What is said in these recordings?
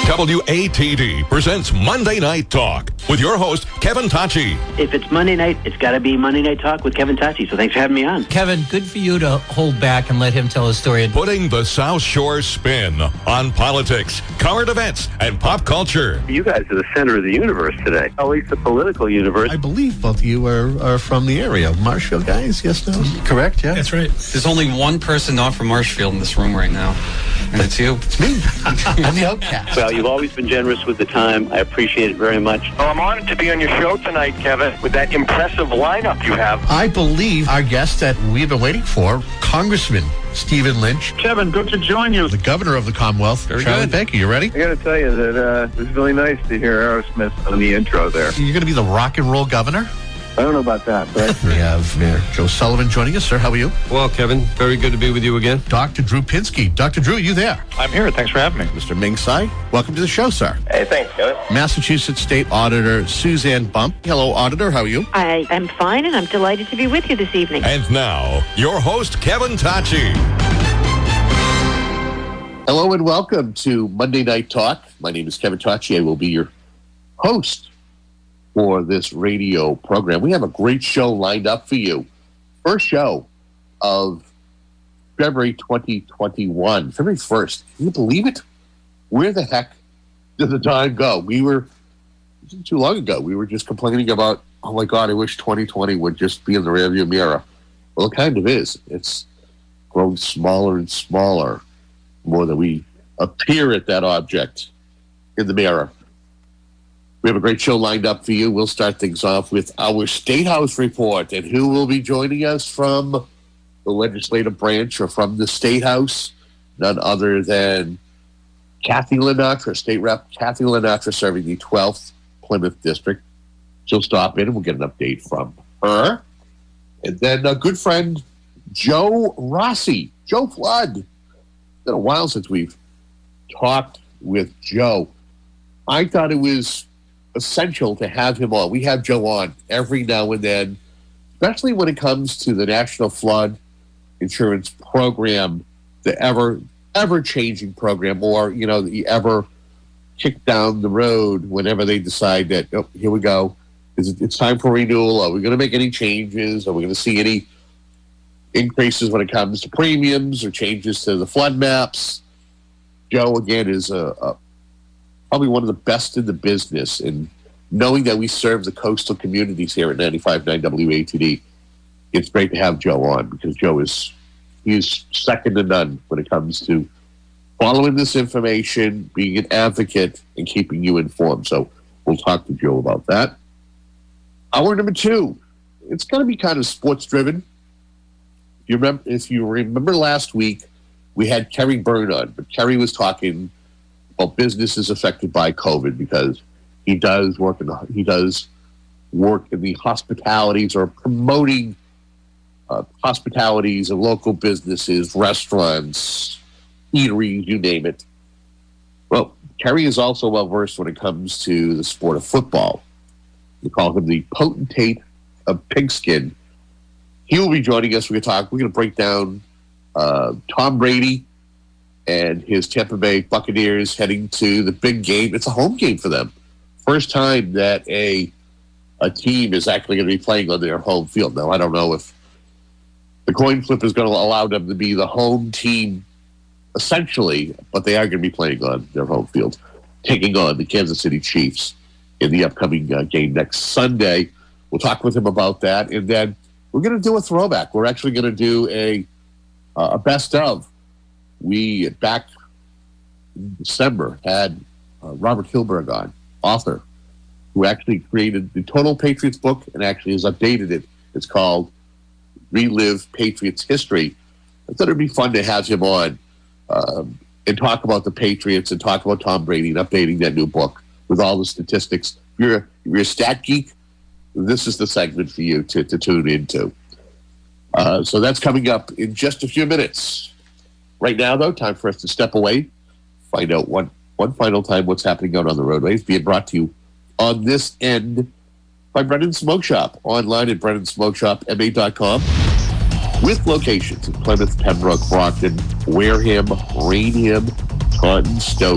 WATD presents Monday Night Talk with your host, Kevin Tachi. If it's Monday night, it's got to be Monday Night Talk with Kevin Tachi. So thanks for having me on. Kevin, good for you to hold back and let him tell his story. Putting the South Shore spin on politics, current events, and pop culture. You guys are the center of the universe today, at least the political universe. I believe both of you are from the area. Marshfield guys, yes, no? Correct, yeah. That's right. There's only one person not from Marshfield in this room right now, and it's you. It's me. I'm the outcast. Well, you've always been generous with the time. I appreciate it very much. Well, I'm honored to be on your show tonight, Kevin, with that impressive lineup you have. I believe our guest that we've been waiting for, Congressman Stephen Lynch. Kevin, good to join you. The governor of the Commonwealth. Very Charlie good. Baker, you ready? I got to tell you that it was really nice to hear Aerosmith on the intro there. You're going to be the rock and roll governor? I don't know about that, but We have Mayor Joe Sullivan joining us. Sir, how are you? Well, Kevin, very good to be with you again. Dr. Drew Pinsky. Dr. Drew, you there? I'm here. Thanks for having me. Mr. Ming Tsai, welcome to the show, sir. Hey, thanks, Kevin. Massachusetts State Auditor Suzanne Bump. Hello, Auditor. How are you? I am fine, and I'm delighted to be with you this evening. And now, your host, Kevin Tachi. Hello and welcome to Monday Night Talk. My name is Kevin Tachi. I will be your host for this radio program. We have a great show lined up for you. First show of February 2021, February 1st. Can you believe it? Where the heck did the time go? It wasn't too long ago. We were just complaining about, oh my God, I wish 2020 would just be in the rearview mirror. Well, it kind of is. It's growing smaller and smaller the more that we appear at that object in the mirror. We have a great show lined up for you. We'll start things off with our State House report. And who will be joining us from the legislative branch or from the State House? None other than Kathy Lenatra, State Rep Kathy Lenatra, serving the 12th Plymouth District. She'll stop in and we'll get an update from her. And then a good friend, Joe Rossi, Joe Flood. It's been a while since we've talked with Joe. I thought it was essential to have him on. We have Joe on every now and then, especially when it comes to the National Flood Insurance Program, the ever-changing program, or, the ever kick down the road whenever they decide that, oh, here we go. It's time for renewal. Are we going to make any changes? Are we going to see any increases when it comes to premiums or changes to the flood maps? Joe, again, is probably one of the best in the business, and knowing that we serve the coastal communities here at 95.9 WATD, it's great to have Joe on because Joe is second to none when it comes to following this information, being an advocate, and keeping you informed. So we'll talk to Joe about that. Hour number 2, it's going to be kind of sports driven. If you remember last week, we had Kerry Byrne on, but Kerry was talking about businesses affected by COVID because he does work in the hospitalities or promoting hospitalities of local businesses, restaurants, eateries, you name it. Well, Kerry is also well versed when it comes to the sport of football. We call him the potentate of pigskin. He will be joining us. We're going to break down Tom Brady and his Tampa Bay Buccaneers heading to the big game. It's a home game for them. First time that a team is actually going to be playing on their home field. Now, I don't know if the coin flip is going to allow them to be the home team, essentially, but they are going to be playing on their home field, taking on the Kansas City Chiefs in the upcoming game next Sunday. We'll talk with him about that, and then we're going to do a throwback. We're actually going to do a best of. We, back in December, had Robert Hilberg on, author, who actually created the Total Patriots book and actually has updated it. It's called Relive Patriots History. I thought it'd be fun to have him on and talk about the Patriots and talk about Tom Brady and updating that new book with all the statistics. If you're a stat geek, this is the segment for you to tune into. So that's coming up in just a few minutes. Right now, though, time for us to step away, find out one final time what's happening out on the roadways, being brought to you on this end by Brennan Smoke Shop, online at BrennanSmokeShopMA.com, with locations in Plymouth, Pembroke, Brockton, Wareham, Rainham, Taunton, Stoughton,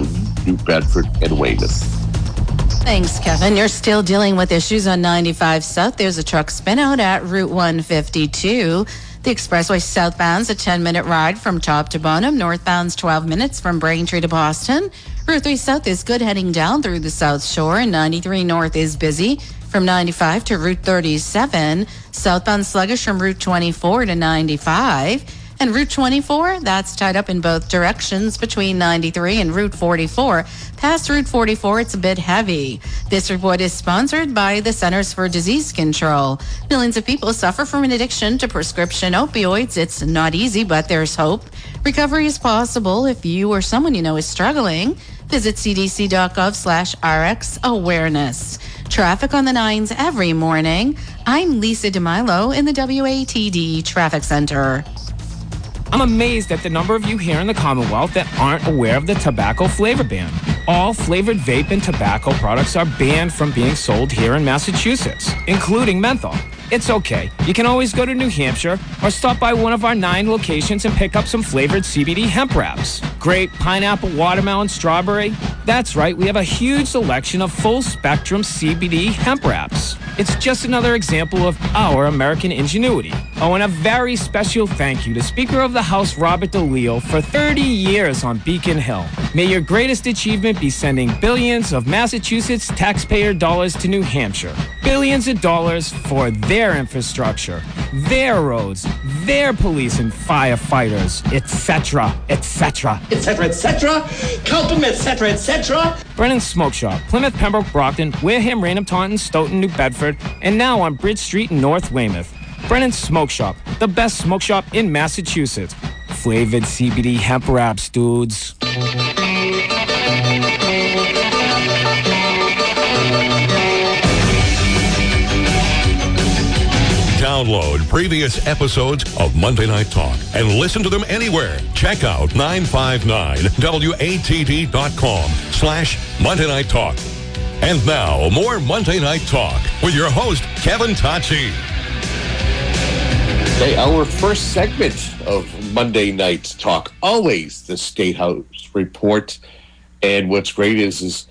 New Bedford, and Weymouth. Thanks, Kevin. You're still dealing with issues on 95 South. There's a truck spin out at Route 152. The expressway southbound's a 10-minute ride from top to bottom. Northbound's 12 minutes from Braintree to Boston. Route 3 South is good heading down through the South Shore, and 93 North is busy from 95 to Route 37. Southbound sluggish from Route 24 to 95. And Route 24, that's tied up in both directions between 93 and Route 44. Past Route 44, it's a bit heavy. This report is sponsored by the Centers for Disease Control. Millions of people suffer from an addiction to prescription opioids. It's not easy, but there's hope. Recovery is possible if you or someone you know is struggling. Visit cdc.gov/RX awareness. Traffic on the 9s every morning. I'm Lisa DeMilo in the WATD Traffic Center. I'm amazed at the number of you here in the Commonwealth that aren't aware of the tobacco flavor ban. All flavored vape and tobacco products are banned from being sold here in Massachusetts, including menthol. It's okay. You can always go to New Hampshire or stop by one of our 9 locations and pick up some flavored CBD hemp wraps. Grape, pineapple, watermelon, strawberry. That's right, we have a huge selection of full-spectrum CBD hemp wraps. It's just another example of our American ingenuity. Oh, and a very special thank you to Speaker of the House Robert DeLeo for 30 years on Beacon Hill. May your greatest achievement be sending billions of Massachusetts taxpayer dollars to New Hampshire. Billions of dollars for their infrastructure, their roads, their police and firefighters, etc., etc. Etc., etc., Cultum, etc., etc. Brennan's Smoke Shop, Plymouth, Pembroke, Brockton, Wareham, Raynham, Taunton, Stoughton, New Bedford, and now on Bridge Street in North Weymouth. Brennan's Smoke Shop, the best smoke shop in Massachusetts. Flavored CBD hemp wraps, dudes. Download previous episodes of Monday Night Talk and listen to them anywhere. Check out 959watd.com/Monday Night Talk. And now, more Monday Night Talk with your host, Kevin Tocci. Okay, our first segment of Monday Night Talk, always the State House report. And what's great is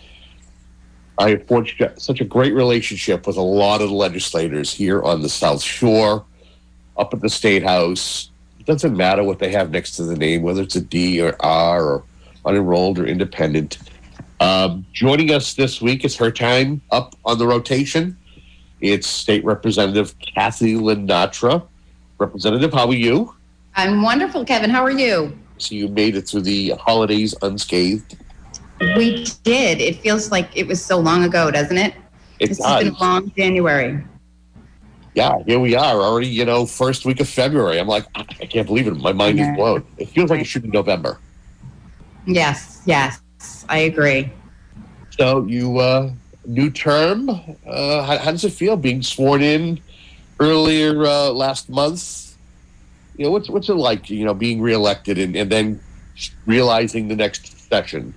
I have forged such a great relationship with a lot of the legislators here on the South Shore, up at the State House. It doesn't matter what they have next to the name, whether it's a D or R or unenrolled or independent. Joining us this week, it's her time up on the rotation. It's State Representative Kathy Lenatra. Representative, how are you? I'm wonderful, Kevin. How are you? So you made it through the holidays unscathed. We did. It feels like it was so long ago, doesn't it? It's been a long January. Yeah, here we are already, first week of February. I'm like, I can't believe it. My mind is blown. It feels like it should be November. Yes, I agree. So you, new term, how does it feel being sworn in earlier last month? What's it like, being reelected and then realizing the next session?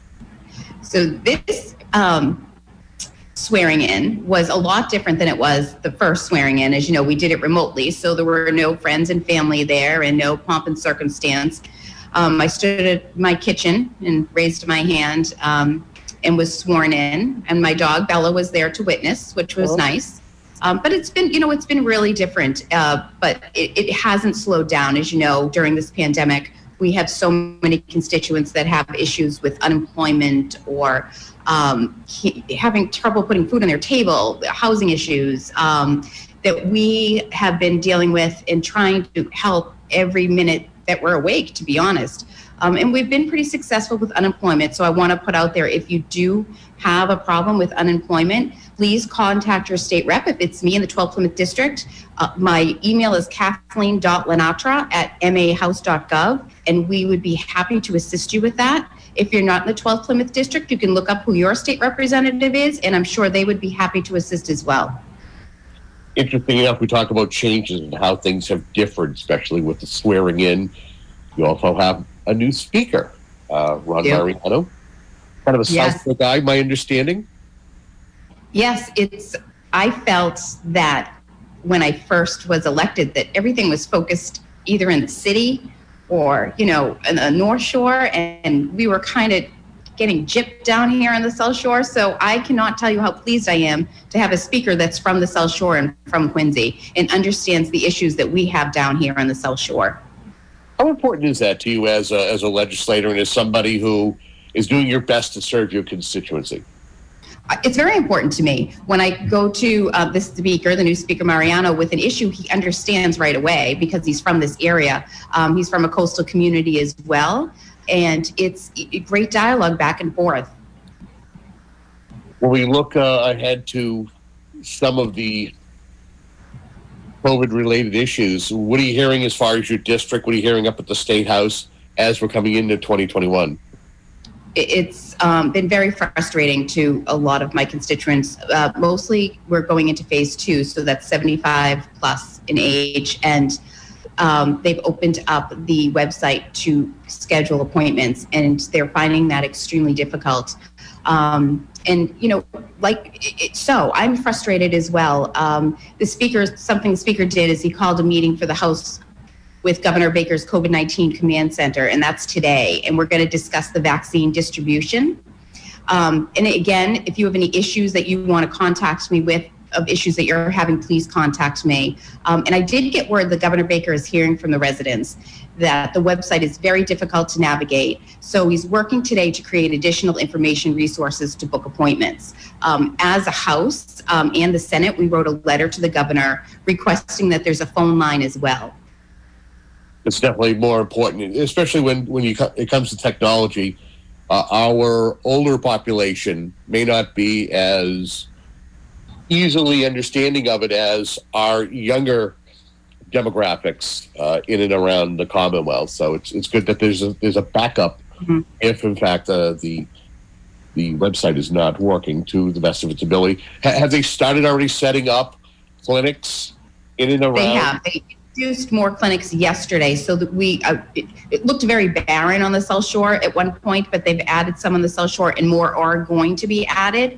So this swearing in was a lot different than it was the first swearing in. As you know, we did it remotely, so there were no friends and family there and no pomp and circumstance. I stood at my kitchen and raised my hand and was sworn in, and my dog Bella was there to witness, which was nice. But it's been really different, but it hasn't slowed down. As you know, during this pandemic, we have so many constituents that have issues with unemployment or having trouble putting food on their table, housing issues that we have been dealing with and trying to help every minute that we're awake, to be honest. And we've been pretty successful with unemployment. So I want to put out there, if you do have a problem with unemployment, please contact your state rep. If it's me in the 12th Plymouth District, my email is kathleen.lenatra@mahouse.gov, and we would be happy to assist you with that. If you're not in the 12th Plymouth District, you can look up who your state representative is, and I'm sure they would be happy to assist as well. Interesting enough, we talk about changes and how things have differed, especially with the swearing in. You also have a new speaker, Ron Mariano, kind of a Southfield guy, my understanding. Yes, I felt that when I first was elected that everything was focused either in the city or, in the North Shore, and we were kind of getting gypped down here on the South Shore. So I cannot tell you how pleased I am to have a speaker that's from the South Shore and from Quincy and understands the issues that we have down here on the South Shore. How important is that to you as a legislator and as somebody who is doing your best to serve your constituency? It's very important to me. When I go to the speaker, the new speaker, Mariano, with an issue, he understands right away because he's from this area. He's from a coastal community as well. And it's a great dialogue back and forth. When we look ahead to some of the COVID-related issues, what are you hearing as far as your district? What are you hearing up at the State House as we're coming into 2021? It's been very frustrating to a lot of my constituents. Mostly we're going into phase 2, so that's 75 plus in age, and they've opened up the website to schedule appointments, and they're finding that extremely difficult. And, you know, so I'm frustrated as well. Something the speaker did is he called a meeting for the House with Governor Baker's COVID-19 Command Center, and that's today. And we're going to discuss the vaccine distribution. And again, if you have any issues that you want to contact me with, of issues that you're having, please contact me. And I did get word that Governor Baker is hearing from the residents that the website is very difficult to navigate. So he's working today to create additional information resources to book appointments. As a House and the Senate, we wrote a letter to the governor requesting that there's a phone line as well. It's definitely more important, especially when it comes to technology. Our older population may not be as easily understanding of it as our younger demographics in and around the Commonwealth. So it's good that there's a backup if, in fact, the website is not working to the best of its ability. Have they started already setting up clinics in and around? They have. They introduced more clinics yesterday, so that it looked very barren on the South Shore at one point, but they've added some on the South Shore, and more are going to be added.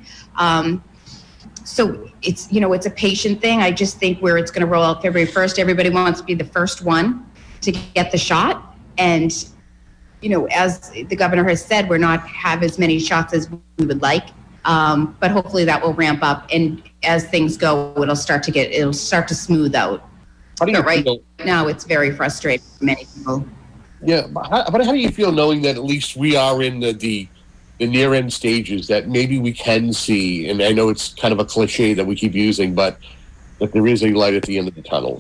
So it's a patient thing. I just think where it's going to roll out February 1st, everybody wants to be the first one to get the shot. And, as the governor has said, we're not have as many shots as we would like. But hopefully that will ramp up. And as things go, it'll start to smooth out. But right now it's very frustrating for many people. Yeah. But how do you feel knowing that at least we are in the near-end stages, that maybe we can see, and I know it's kind of a cliche that we keep using, but that there is a light at the end of the tunnel?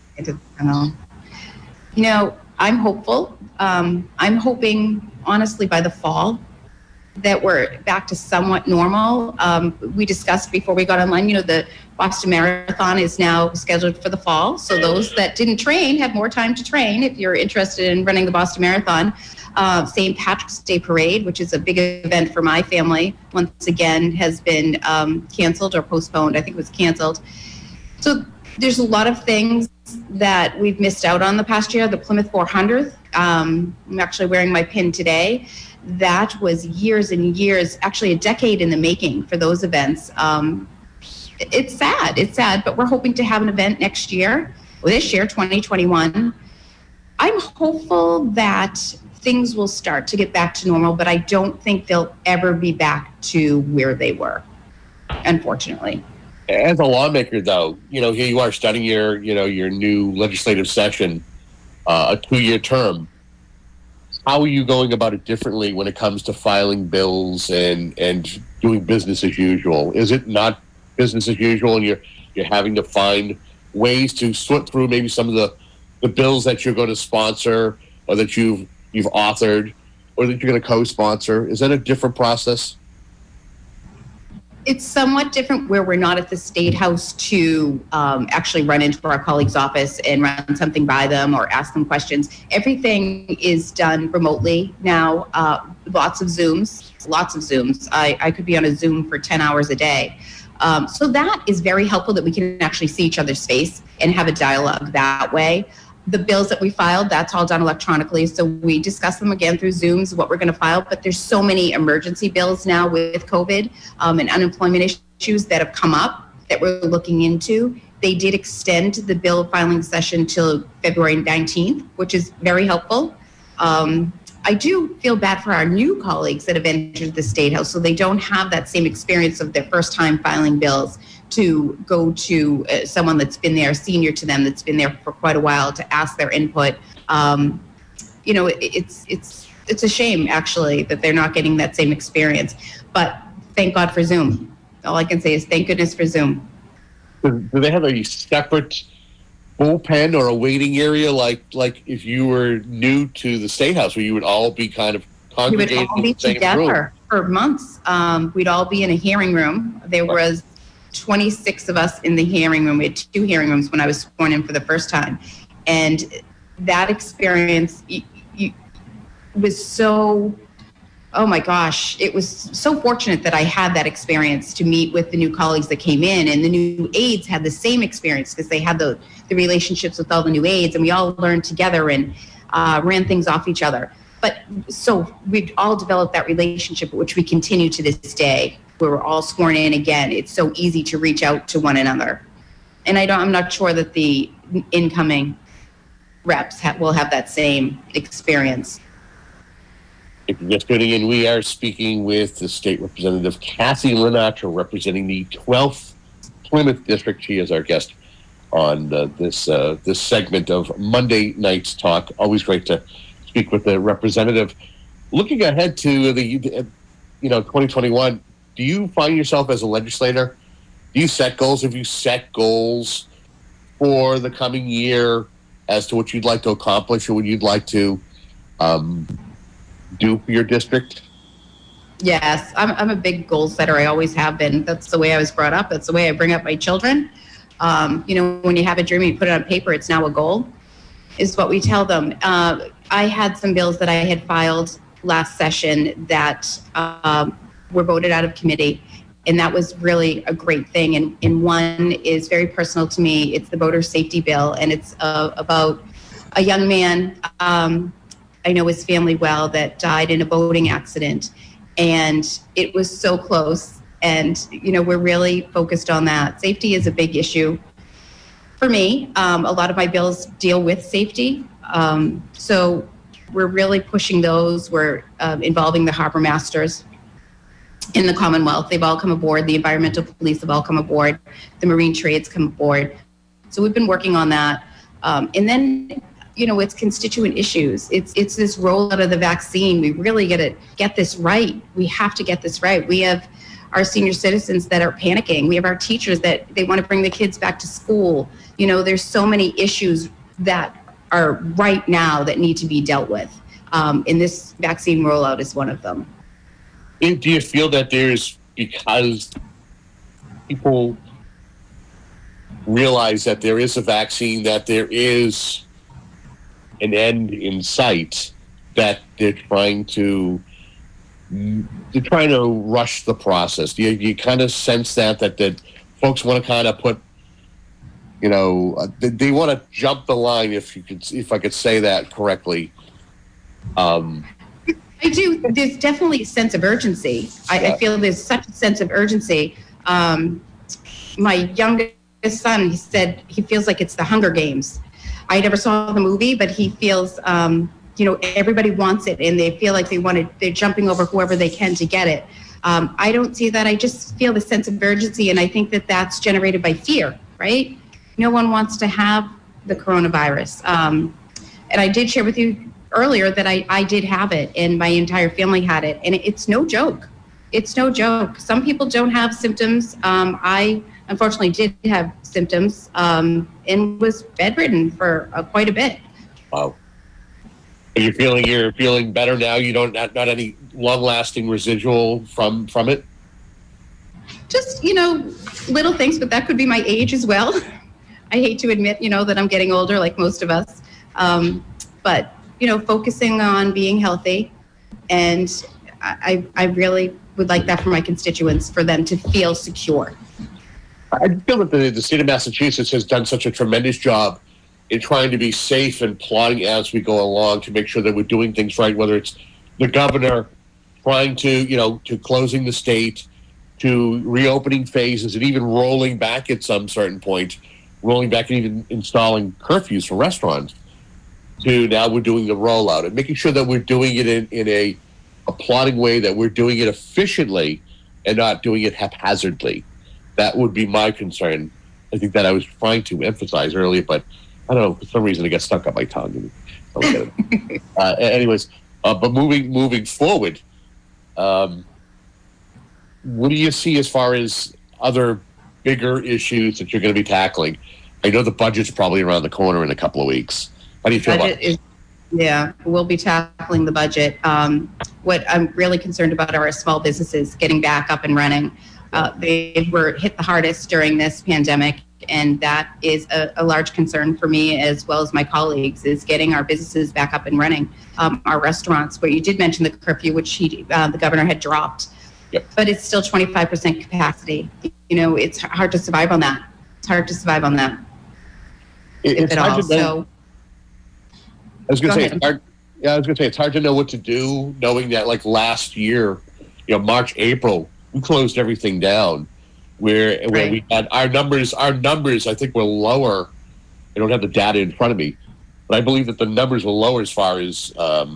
I'm hopeful. I'm hoping, honestly, by the fall that we're back to somewhat normal. We discussed before we got online, the Boston Marathon is now scheduled for the fall. So those that didn't train have more time to train if you're interested in running the Boston Marathon. St. Patrick's Day Parade, which is a big event for my family, once again has been canceled or postponed. I think it was canceled. So there's a lot of things that we've missed out on the past year. The Plymouth 400th, I'm actually wearing my pin today. That was years and years, actually a decade in the making for those events. It's sad, but we're hoping to have an event next year, this year, 2021. I'm hopeful that things will start to get back to normal, but I don't think they'll ever be back to where they were, unfortunately. As a lawmaker, though, here you are starting your new legislative session, a 2-year term. How are you going about it differently when it comes to filing bills and doing business as usual? Is it not business as usual, and you're having to find ways to sort through maybe some of the bills that you're going to sponsor, or that you've authored, or that you're going to co-sponsor? Is that a different process? It's somewhat different where we're not at the State House to actually run into our colleague's office and run something by them or ask them questions. Everything is done remotely now. Lots of Zooms. I could be on a Zoom for 10 hours a day. So that is very helpful that we can actually see each other's face and have a dialogue that way. The bills that we filed, that's all done electronically. So we discuss them again through Zooms, what we're going to file. But there's so many emergency bills now with COVID and unemployment issues that have come up that we're looking into. They did extend the bill filing session till February 19th, which is very helpful. I do feel bad for our new colleagues that have entered the State House, so they don't have that same experience of their first time filing bills to go to someone that's been there, senior to them, that's been there for quite a while, to ask their input. It's a shame, actually, that they're not getting that same experience. But thank God for Zoom. All I can say is thank goodness for Zoom. Do they have a separate bullpen or a waiting area like if you were new to the State House, where you would all be kind of congregated? We would all be together for months. We'd all be in a hearing room. There was 26 of us in the hearing room. We had 2 hearing rooms when I was sworn in for the first time. And that experience was so, oh my gosh, it was so fortunate that I had that experience to meet with the new colleagues that came in, and the new aides had the same experience because they had the relationships with all the new aides, and we all learned together and ran things off each other. But so we've all developed that relationship, which we continue to this day, where we're all sworn in again. It's so easy to reach out to one another. And I'm not sure that the incoming reps will have that same experience. If you're just tuning in, we are speaking with the State Representative Kathy Lenatra, representing the 12th Plymouth District. She is our guest on this segment of Monday Night's Talk. Always great to speak with the representative. Looking ahead to the 2021, do you find yourself as a legislator? Do you set goals? Have you set goals for the coming year as to what you'd like to accomplish or what you'd like to do for your district? Yes, I'm a big goal setter. I always have been. That's the way I was brought up. That's the way I bring up my children. When you have a dream, you put it on paper, it's now a goal, is what we tell them. I had some bills that I had filed last session that were voted out of committee, and that was really a great thing. And one is very personal to me. It's the voter safety bill, and it's about a young man, I know his family well, that died in a boating accident. And it was so close. And, we're really focused on that. Safety is a big issue for me. A lot of my bills deal with safety. So we're really pushing those. We're involving the harbor masters in the Commonwealth. They've all come aboard. The environmental police have all come aboard. The marine trades come aboard. So we've been working on that. And then, it's constituent issues. It's this rollout of the vaccine. We really got to get this right. We have to get this right. We have our senior citizens that are panicking. We have our teachers that they want to bring the kids back to school. There's so many issues that are right now that need to be dealt with. And this vaccine rollout is one of them. Do you feel that because people realize that there is a vaccine, that there is an end in sight, that they're trying to rush the process? Do you kind of sense that folks want to kind of put, they want to jump the line, if I could say that correctly? I do. There's definitely a sense of urgency. I feel there's such a sense of urgency. My youngest son, he said he feels like it's the Hunger Games. I never saw the movie, but he feels, everybody wants it, and they feel like they're jumping over whoever they can to get it. I don't see that. I just feel the sense of urgency, and I think that that's generated by fear, right? No one wants to have the coronavirus. And I did share with you earlier that I did have it, and my entire family had it, and it's no joke. It's no joke. Some people don't have symptoms. I unfortunately did have symptoms and was bedridden for quite a bit. Wow. You're feeling better now? You don't not any long-lasting residual from it? Just, little things, but that could be my age as well. I hate to admit, that I'm getting older like most of us. But, focusing on being healthy, and I really would like that for my constituents, for them to feel secure. I feel that the state of Massachusetts has done such a tremendous job in trying to be safe and plotting as we go along to make sure that we're doing things right, whether it's the governor trying to closing the state, to reopening phases, and even rolling back at some certain point, rolling back and even installing curfews for restaurants. to now we're doing the rollout and making sure that we're doing it in a plotting way, that we're doing it efficiently and not doing it haphazardly. That would be my concern. I think that I was trying to emphasize earlier, but I don't know, for some reason it got stuck on my tongue. Anyways, but moving forward, what do you see as far as other bigger issues that you're going to be tackling? I know the budget's probably around the corner in a couple of weeks. How do you feel about it? Yeah, we'll be tackling the budget. What I'm really concerned about are our small businesses getting back up and running. They were hit the hardest during this pandemic, and that is a large concern for me as well as my colleagues, is getting our businesses back up and running. Our restaurants, where you did mention the curfew, which the governor had dropped, but it's still 25% capacity. You know, it's hard to survive on that. It's hard to survive on that. It's hard to know. I was going to say, it's hard to know what to do, knowing that like last year, March, April, we closed everything down. Where we had our numbers, I think, were lower. I don't have the data in front of me, but I believe that the numbers were lower as far as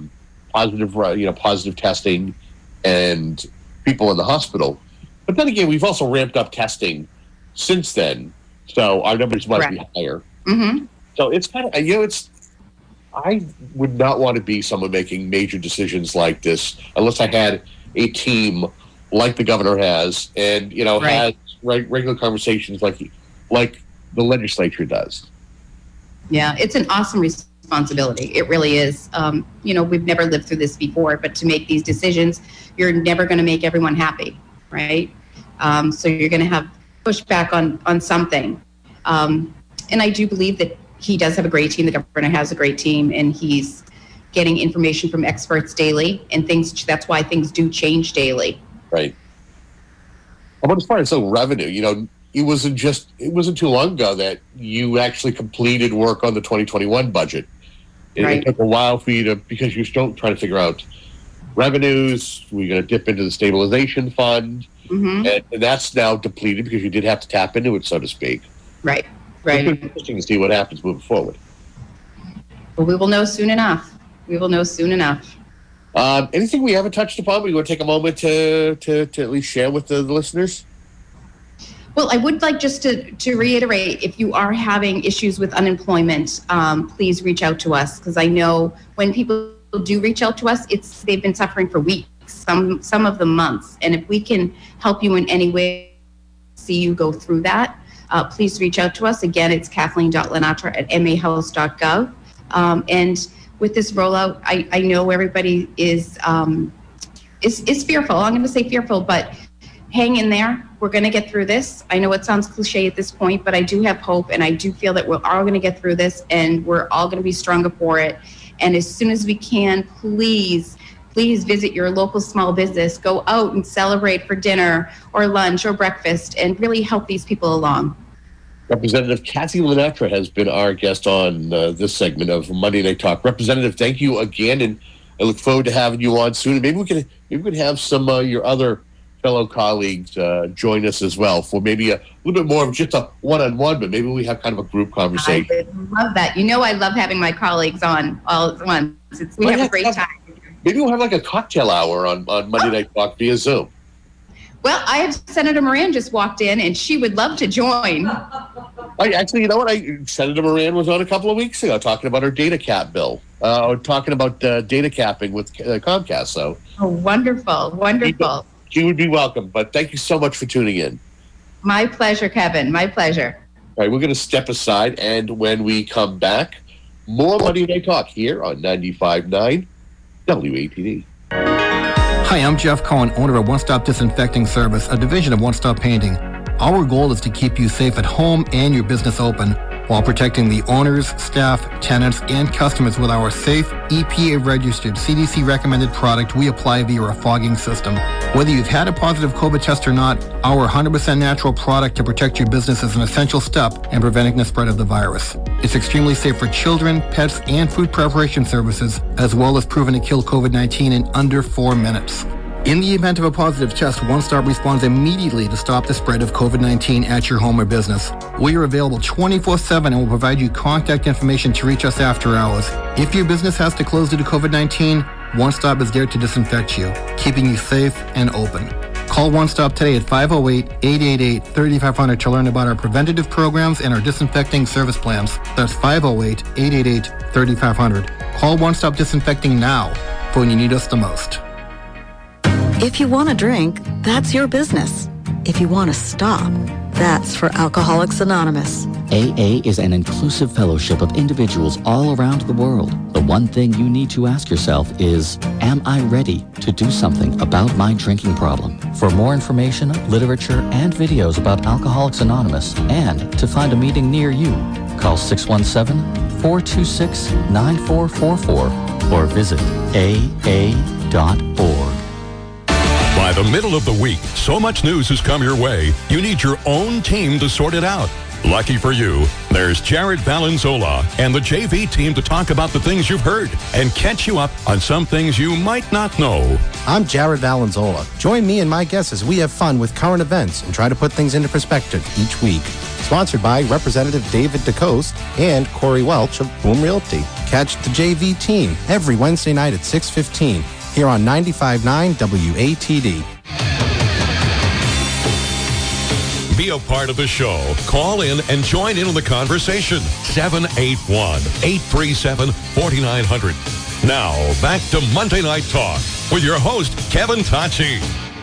positive testing and people in the hospital. But then again, we've also ramped up testing since then, so our numbers might be higher. Mm-hmm. So it's kind of, I would not want to be someone making major decisions like this unless I had a team like the governor has, and has regular conversations like the legislature does. Yeah, it's an awesome responsibility. It really is. We've never lived through this before, but to make these decisions, you're never going to make everyone happy, right? So you're going to have pushback on something. And I do believe that he does have a great team. The governor has a great team, and he's getting information from experts daily, and that's why things do change daily. Right. But as far as revenue, it wasn't too long ago that you actually completed work on the 2021 budget. It took a while for you because you're still trying to figure out revenues. We're going to dip into the stabilization fund, and that's now depleted because you did have to tap into it, so to speak. Right. It's interesting to see what happens moving forward. Well, we will know soon enough. Anything we haven't touched upon, we want to take a moment to at least share with the listeners? Well, I would like just to reiterate, if you are having issues with unemployment, please reach out to us, because I know when people do reach out to us, they've been suffering for weeks, some of them months. And if we can help you in any way, see you go through that, please reach out to us. Again, it's kathleen.lenatra@mahouse.gov. And with this rollout, I know everybody is fearful. I'm going to say fearful, but hang in there. We're going to get through this. I know it sounds cliche at this point, but I do have hope, and I do feel that we're all going to get through this, and we're all going to be stronger for it. And as soon as we can, please visit your local small business. Go out and celebrate for dinner or lunch or breakfast, and really help these people along. Representative Kathy Lenatra has been our guest on this segment of Monday Night Talk. Representative, thank you again, and I look forward to having you on soon. Maybe we could have some your other fellow colleagues join us as well for maybe a little bit more of just a one-on-one, but maybe we have kind of a group conversation. I love that. I love having my colleagues on all at once. We have a great time. Maybe we'll have like a cocktail hour on Monday Night Talk via Zoom. Well, I have Senator Moran just walked in, and she would love to join. Senator Moran was on a couple of weeks ago talking about her data cap bill, talking about data capping with Comcast. So, wonderful. She would be welcome, but thank you so much for tuning in. My pleasure, Kevin. My pleasure. All right, we're going to step aside, and when we come back, more Monday Night Talk here on 95.9 WATD. Hi, I'm Jeff Cohen, owner of One Stop Disinfecting Service, a division of One Stop Painting. Our goal is to keep you safe at home and your business open while protecting the owners, staff, tenants, and customers with our safe, EPA-registered, CDC-recommended product we apply via a fogging system. Whether you've had a positive COVID test or not, our 100% natural product to protect your business is an essential step in preventing the spread of the virus. It's extremely safe for children, pets, and food preparation services, as well as proven to kill COVID-19 in under 4 minutes. In the event of a positive test, One Stop responds immediately to stop the spread of COVID-19 at your home or business. We are available 24/7 and will provide you contact information to reach us after hours. If your business has to close due to COVID-19, One Stop is there to disinfect you, keeping you safe and open. Call One Stop today at 508-888-3500 to learn about our preventative programs and our disinfecting service plans. That's 508-888-3500. Call One Stop Disinfecting now for when you need us the most. If you want to drink, that's your business. If you want to stop, that's for Alcoholics Anonymous. AA is an inclusive fellowship of individuals all around the world. The one thing you need to ask yourself is, am I ready to do something about my drinking problem? For more information, literature, and videos about Alcoholics Anonymous, and to find a meeting near you, call 617-426-9444 or visit aa.org. By the middle of the week, so much news has come your way, you need your own team to sort it out. Lucky for you, there's Jared Valenzola and the JV team to talk about the things you've heard and catch you up on some things you might not know. I'm Jared Valenzola. Join me and my guests as we have fun with current events and try to put things into perspective each week. Sponsored by Representative David DeCoste and Corey Welch of Boom Realty. Catch the JV team every Wednesday night at 6:15 here on 95.9 WATD. Be a part of the show. Call in and join in on the conversation. 781-837-4900. Now, back to Monday Night Talk with your host, Kevin Tocci.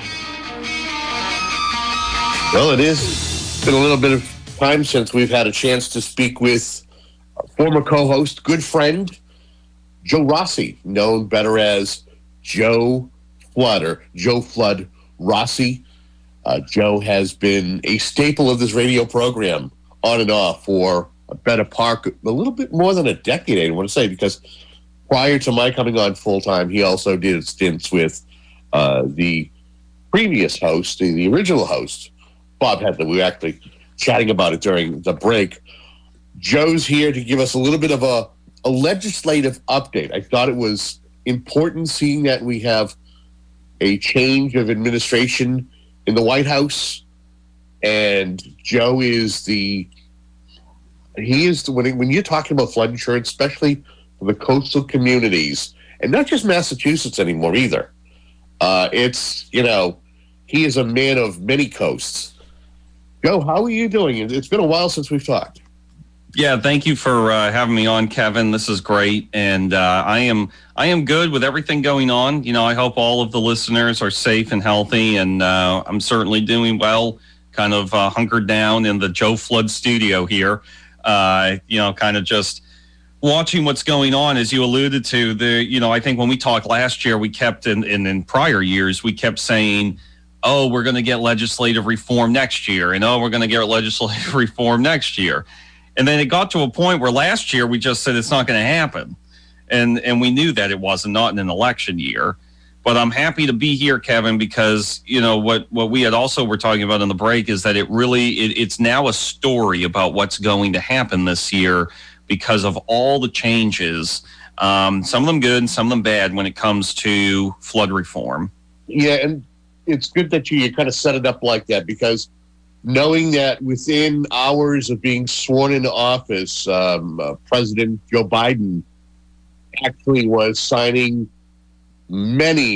Well, it is been a little bit of time since we've had a chance to speak with our former co-host, good friend, Joe Rossi, known better as Joe Flood, or Joe Flood Rossi. Joe has been a staple of this radio program on and off for a better part, a little bit more than a decade, I want to say, because prior to my coming on full-time, he also did stints with the previous host, the original host, Bob Hedlund. We were actually chatting about it during the break. Joe's here to give us a little bit of a legislative update. I thought it was important seeing that we have a change of administration in the White House, and Joe is when you're talking about flood insurance, especially for the coastal communities, and not just Massachusetts anymore either. He is a man of many coasts. Joe, how are you doing? It's been a while since we've talked. Yeah, thank you for having me on, Kevin. This is great, and I am good with everything going on. You know, I hope all of the listeners are safe and healthy, and I'm certainly doing well. Kind of hunkered down in the Joe Flood studio here. Kind of just watching what's going on, as you alluded to. I think when we talked last year, we kept in prior years, we kept saying, "Oh, we're going to get legislative reform next year," and "Oh, we're going to get legislative reform next year." And then it got to a point where last year we just said it's not going to happen. And we knew that it wasn't, not in an election year. But I'm happy to be here, Kevin, because, what we had also were talking about in the break is that it's now a story about what's going to happen this year because of all the changes, some of them good and some of them bad when it comes to flood reform. Yeah, and it's good that you kind of set it up like that, because knowing that within hours of being sworn into office, President Joe Biden actually was signing many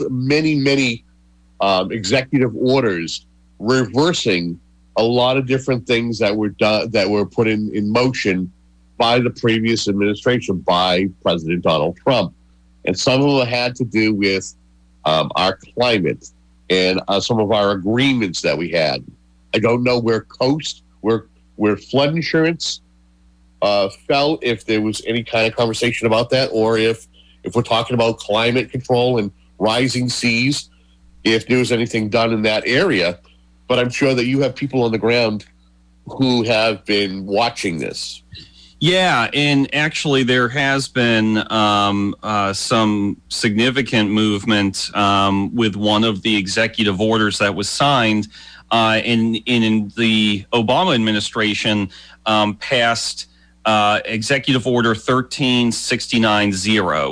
executive orders reversing a lot of different things that were done, that were put in motion by the previous administration, by President Donald Trump. And some of them had to do with our climate and some of our agreements that we had. I don't know where flood insurance fell, if there was any kind of conversation about that, or if we're talking about climate control and rising seas, if there was anything done in that area. But I'm sure that you have people on the ground who have been watching this. Yeah, and actually there has been some significant movement with one of the executive orders that was signed in the Obama administration, passed Executive Order 13690,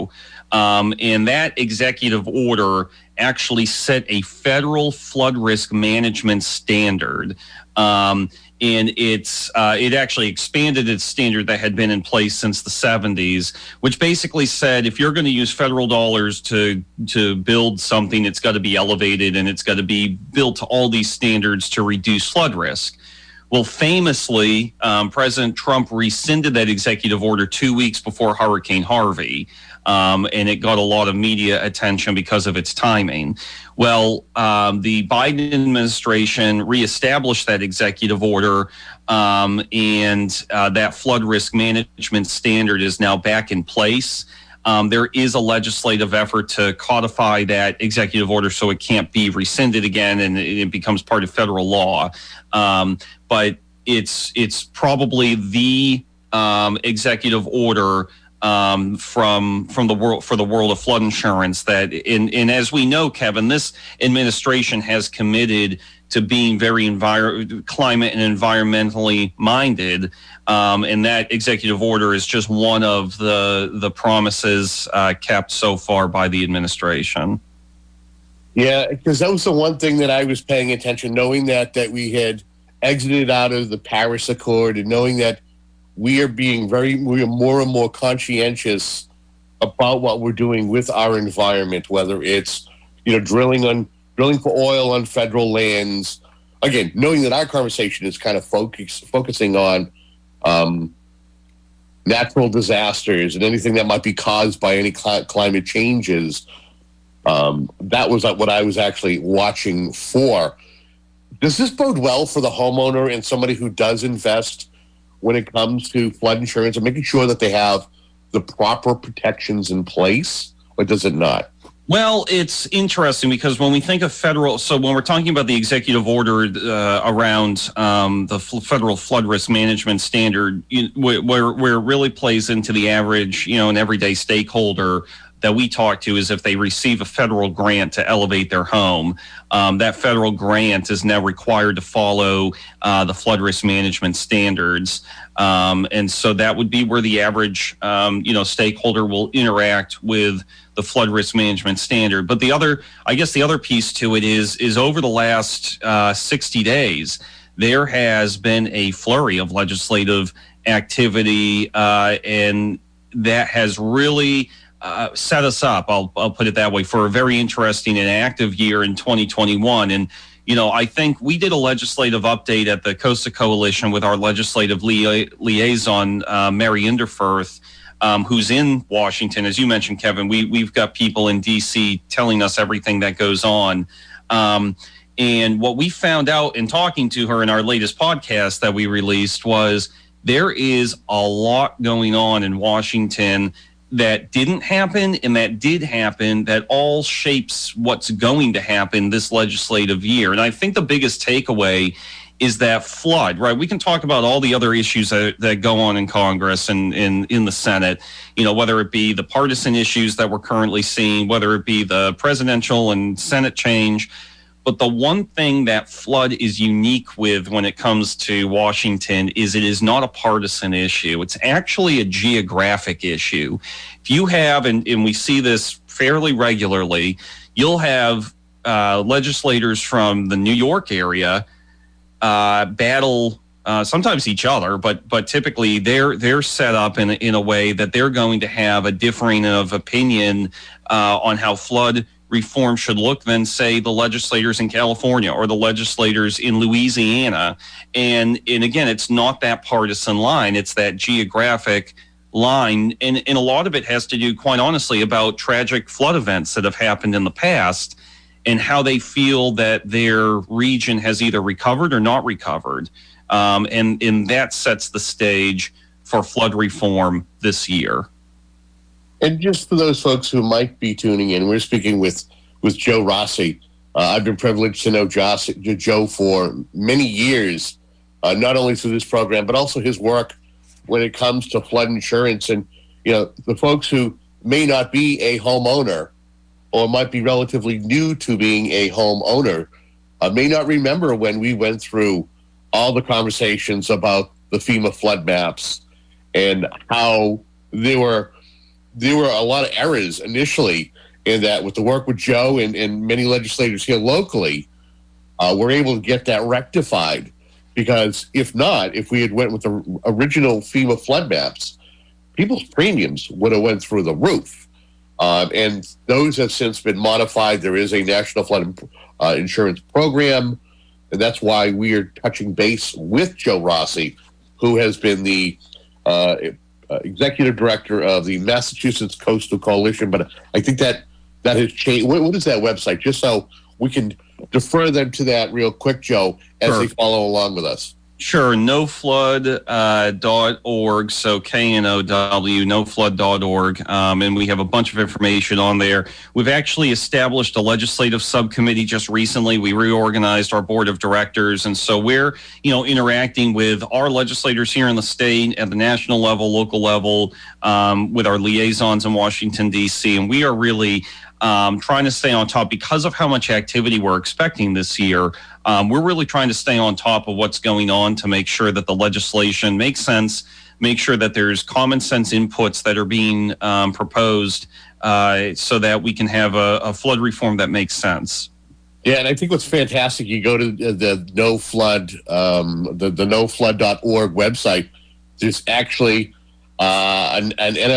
And that executive order actually set a federal flood risk management standard. And it actually expanded its standard that had been in place since the 70s, which basically said if you're going to use federal dollars to build something, it's got to be elevated and it's got to be built to all these standards to reduce flood risk. Well, famously, President Trump rescinded that executive order 2 weeks before Hurricane Harvey, and it got a lot of media attention because of its timing. Well, the Biden administration reestablished that executive order, and that flood risk management standard is now back in place. There is a legislative effort to codify that executive order so it can't be rescinded again and it becomes part of federal law. But it's probably the executive order from the world for the world of flood insurance that and as we know, Kevin, this administration has committed to being very climate and environmentally minded, and that executive order is just one of the promises kept so far by the administration. Yeah, because that was the one thing that I was paying attention, knowing that we had exited out of the Paris Accord and knowing that we are more and more conscientious about what we're doing with our environment, whether it's, drilling for oil on federal lands. Again, knowing that our conversation is kind of focusing on natural disasters and anything that might be caused by any climate changes. That was what I was actually watching for. Does this bode well for the homeowner and somebody who does invest when it comes to flood insurance and making sure that they have the proper protections in place, or does it not? Well, it's interesting because when we think of federal, so when we're talking about the executive order around the federal flood risk management standard, where it really plays into the average, an everyday stakeholder that we talk to is if they receive a federal grant to elevate their home, that federal grant is now required to follow the flood risk management standards. And so that would be where the average, stakeholder will interact with the flood risk management standard. But the other piece to it is over the last 60 days, there has been a flurry of legislative activity, and that has really set us up, I'll put it that way, for a very interesting and active year in 2021. And, I think we did a legislative update at the Costa Coalition with our legislative liaison, Mary Inderfirth, who's in Washington. As you mentioned, Kevin, we've got people in D.C. telling us everything that goes on. And what we found out in talking to her in our latest podcast that we released was there is a lot going on in Washington that didn't happen and that did happen that all shapes what's going to happen this legislative year. And I think the biggest takeaway is that flood, right? We can talk about all the other issues that go on in Congress and in the Senate, whether it be the partisan issues that we're currently seeing, whether it be the presidential and Senate change. But the one thing that flood is unique with when it comes to Washington is it is not a partisan issue. It's actually a geographic issue. If you have, and we see this fairly regularly, you'll have legislators from the New York area battle sometimes each other, but typically they're set up in a way that they're going to have a differing of opinion on how flood reform should look than, say, the legislators in California or the legislators in Louisiana. And again, it's not that partisan line, it's that geographic line. And a lot of it has to do, quite honestly, about tragic flood events that have happened in the past and how they feel that their region has either recovered or not recovered. And that sets the stage for flood reform this year. And just for those folks who might be tuning in, we're speaking with Joe Rossi. I've been privileged to know Joe for many years, not only through this program, but also his work when it comes to flood insurance. And, the folks who may not be a homeowner or might be relatively new to being a homeowner may not remember when we went through all the conversations about the FEMA flood maps and how they were there were a lot of errors initially in that. With the work with Joe and many legislators here locally, we're able to get that rectified. Because if we had went with the original FEMA flood maps, people's premiums would have went through the roof. And those have since been modified. There is a national flood insurance program, and that's why we are touching base with Joe Rossi, who has been the executive director of the Massachusetts Coastal Coalition. But I think that has changed. What is that website? Just so we can defer them to that real quick, Joe, as they follow along with us. Sure. NoFlood.org. So KNOW, noflood.org. And we have a bunch of information on there. We've actually established a legislative subcommittee just recently. We reorganized our board of directors. And so we're, interacting with our legislators here in the state at the national level, local level, with our liaisons in Washington, D.C. And we are really trying to stay on top because of how much activity we're expecting this year. We're really trying to stay on top of what's going on to make sure that the legislation makes sense, make sure that there's common sense inputs that are being proposed so that we can have a flood reform that makes sense. Yeah, and I think what's fantastic, you go to the No Flood, the noflood.org website. There's actually an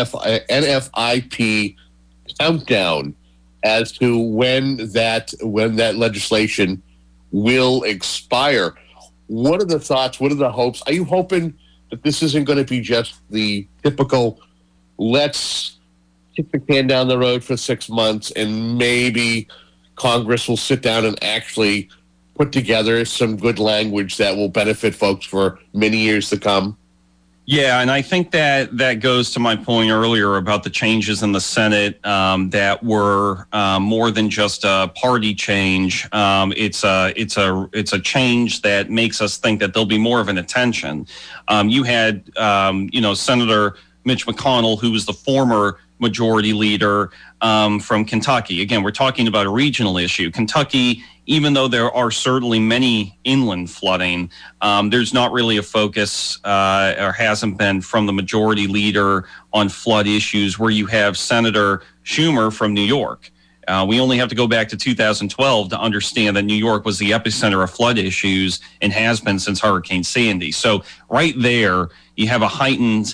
NFIP countdown as to when that legislation will expire. What are the thoughts? What are the hopes? Are you hoping that this isn't going to be just the typical let's kick the can down the road for 6 months and maybe Congress will sit down and actually put together some good language that will benefit folks for many years to come? Yeah, and I think that goes to my point earlier about the changes in the Senate that were more than just a party change. It's a change that makes us think that there'll be more of an attention. You had Senator Mitch McConnell, who was the former majority leader from Kentucky. Again, we're talking about a regional issue. Kentucky, even though there are certainly many inland flooding, there's not really a focus or hasn't been from the majority leader on flood issues where you have Senator Schumer from New York. We only have to go back to 2012 to understand that New York was the epicenter of flood issues and has been since Hurricane Sandy. So right there, you have a heightened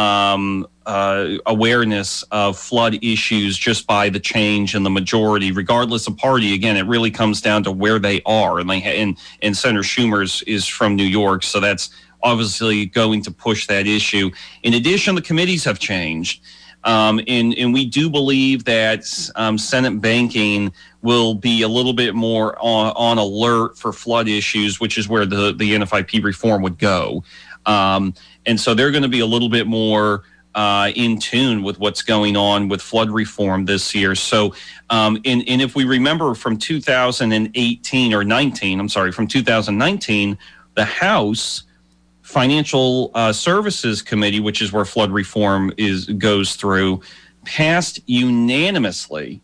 awareness of flood issues just by the change in the majority, regardless of party. Again, it really comes down to where they are, and Senator Schumer's is from New York, so that's obviously going to push that issue. In addition, the committees have changed, and we do believe that Senate banking will be a little bit more on alert for flood issues, which is where the NFIP reform would go. And so they're going to be a little bit more in tune with what's going on with flood reform this year. So, and if we remember from 2019, the House Financial Services Committee, which is where flood reform goes through, passed unanimously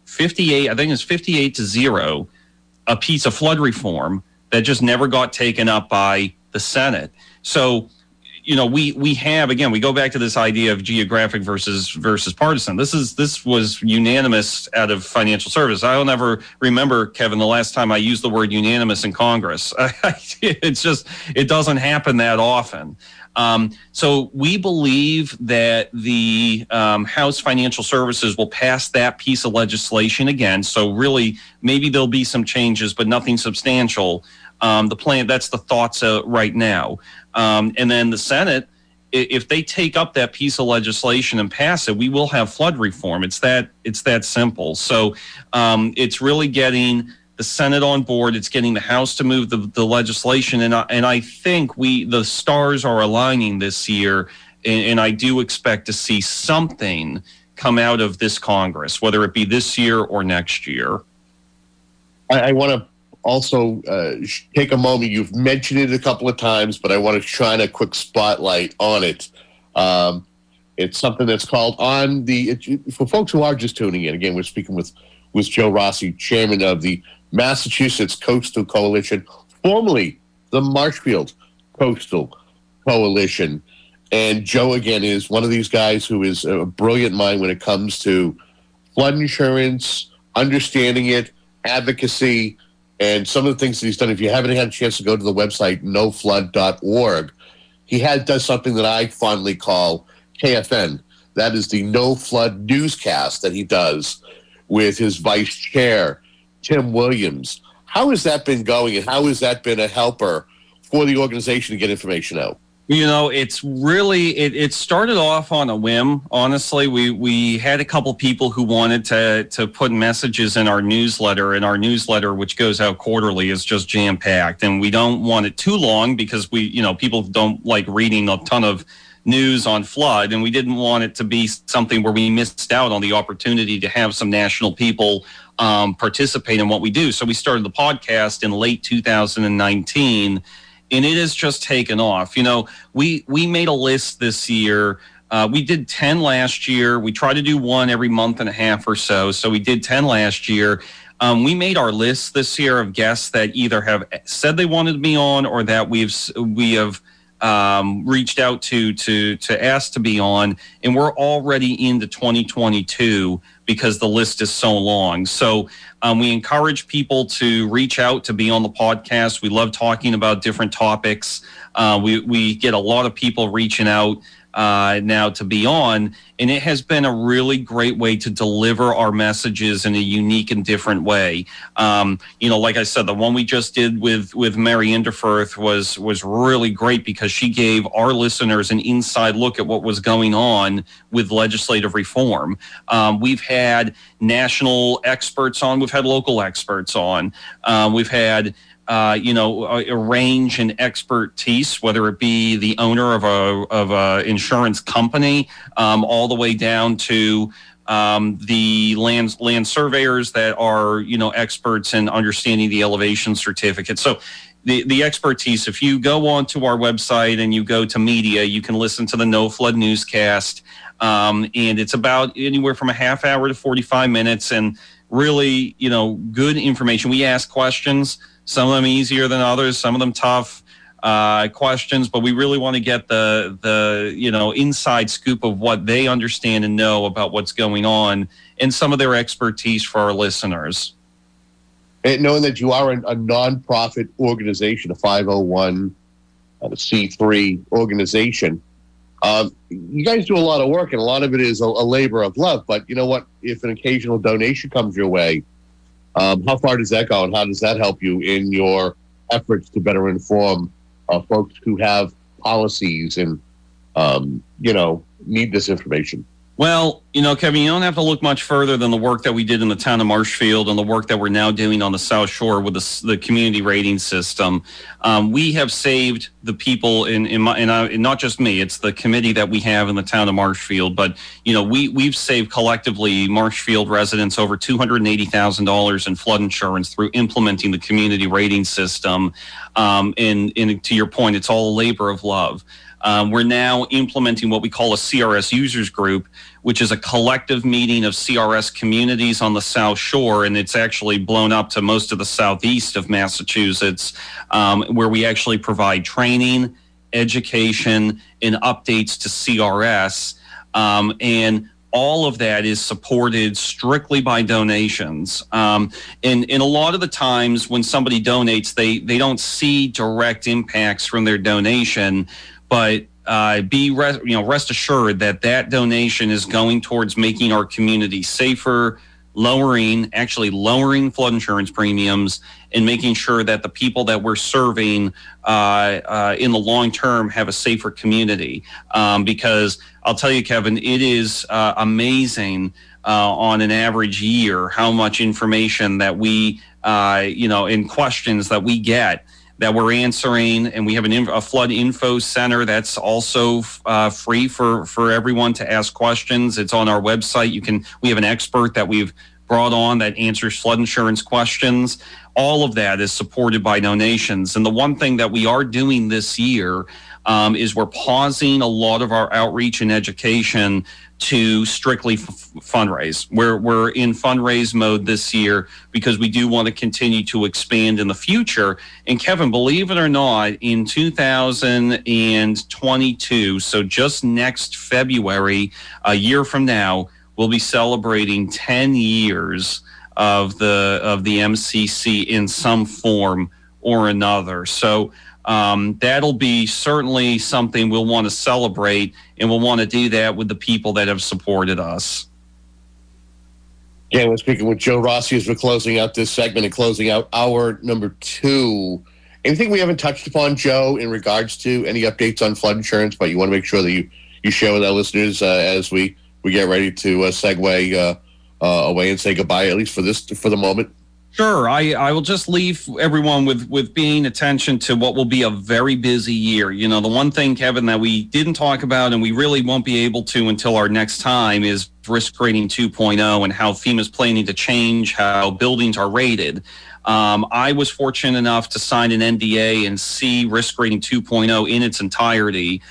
58-0, a piece of flood reform that just never got taken up by the Senate. So, we have, again, we go back to this idea of geographic versus partisan. This was unanimous out of financial service. I'll never remember, Kevin, the last time I used the word unanimous in Congress. It doesn't happen that often. So we believe that the House Financial Services will pass that piece of legislation again. So really, maybe there'll be some changes, but nothing substantial. The plan, that's the thoughts right now. And then the Senate, if they take up that piece of legislation and pass it, we will have flood reform. It's that simple. So it's really getting the Senate on board. It's getting the House to move the legislation. And I think the stars are aligning this year. And I do expect to see something come out of this Congress, whether it be this year or next year. I want to also take a moment. You've mentioned it a couple of times, but I want to shine a quick spotlight on it. It's something that's called for folks who are just tuning in. Again, we're speaking with Joe Rossi, chairman of the Massachusetts Coastal Coalition, formerly the Marshfield Coastal Coalition. And Joe, again, is one of these guys who is a brilliant mind when it comes to flood insurance, understanding it, advocacy, and some of the things that he's done. If you haven't had a chance to go to the website, noflood.org, he does something that I fondly call KFN. That is the No Flood newscast that he does with his vice chair, Tim Williams. How has that been going, and how has that been a helper for the organization to get information out? You know, it's really, it started off on a whim. Honestly, we had a couple people who wanted to put messages in our newsletter, and our newsletter, which goes out quarterly, is just jam-packed. And we don't want it too long because people don't like reading a ton of news on flood, and we didn't want it to be something where we missed out on the opportunity to have some national people participate in what we do. So we started the podcast in late 2019, and it has just taken off. You know, we made a list this year. We did 10 last year. We try to do one every month and a half or so. So we did 10 last year. We made our list this year of guests that either have said they wanted to be on or that we have reached out to ask to be on, and we're already into 2022 because the list is so long. So we encourage people to reach out to be on the podcast. We love talking about different topics. We get a lot of people reaching out now to be on, and it has been a really great way to deliver our messages in a unique and different way. Like I said, the one we just did with Mary Inderfirth was really great because she gave our listeners an inside look at what was going on with legislative reform. We've had national experts on, we've had local experts on, we've had a range in expertise, whether it be the owner of a insurance company, all the way down to the land surveyors that are, experts in understanding the elevation certificate. So the expertise, if you go onto our website and you go to media, you can listen to the No Flood newscast. And it's about anywhere from a half hour to 45 minutes and really, good information. We ask questions. Some of them easier than others, some of them tough questions, but we really want to get the inside scoop of what they understand and know about what's going on and some of their expertise for our listeners. And knowing that you are a nonprofit organization, a 501c3 organization, you guys do a lot of work, and a lot of it is a labor of love. But you know what? If an occasional donation comes your way, how far does that go, and how does that help you in your efforts to better inform folks who have policies and, need this information? Well, Kevin, you don't have to look much further than the work that we did in the town of Marshfield and the work that we're now doing on the South Shore with the community rating system. We have saved the people and not just me, it's the committee that we have in the town of Marshfield. But, we've saved collectively Marshfield residents over $280,000 in flood insurance through implementing the community rating system. And to your point, it's all a labor of love. We're now implementing what we call a CRS users group, which is a collective meeting of CRS communities on the South Shore, and it's actually blown up to most of the southeast of Massachusetts, where we actually provide training, education, and updates to CRS. And all of that is supported strictly by donations. And a lot of the times when somebody donates, they don't see direct impacts from their donation, but rest assured that donation is going towards making our community safer, lowering flood insurance premiums, and making sure that the people that we're serving in the long term have a safer community. Because I'll tell you, Kevin, it is amazing on an average year how much information that we, in questions that we get that we're answering, and we have a flood info center that's also free for everyone to ask questions. It's on our website. We have an expert that we've brought on that answers flood insurance questions. All of that is supported by donations. And the one thing that we are doing this year is we're pausing a lot of our outreach and education to strictly fundraise. We're in fundraise mode this year because we do want to continue to expand in the future. And Kevin, believe it or not, in 2022, so just next February, a year from now, we'll be celebrating 10 years of the MCC in some form or another. So that'll be certainly something we'll want to celebrate, and we'll want to do that with the people that have supported us. Yeah, we're speaking with Joe Rossi as we're closing out this segment and closing out hour number 2. Anything we haven't touched upon, Joe, in regards to any updates on flood insurance, but you want to make sure that you share with our listeners as we get ready to segue away and say goodbye, at least for the moment? Sure. I will just leave everyone with paying attention to what will be a very busy year. You know, the one thing, Kevin, that we didn't talk about and we really won't be able to until our next time is risk rating 2.0 and how FEMA's planning to change how buildings are rated. I was fortunate enough to sign an NDA and see risk rating 2.0 in its entirety.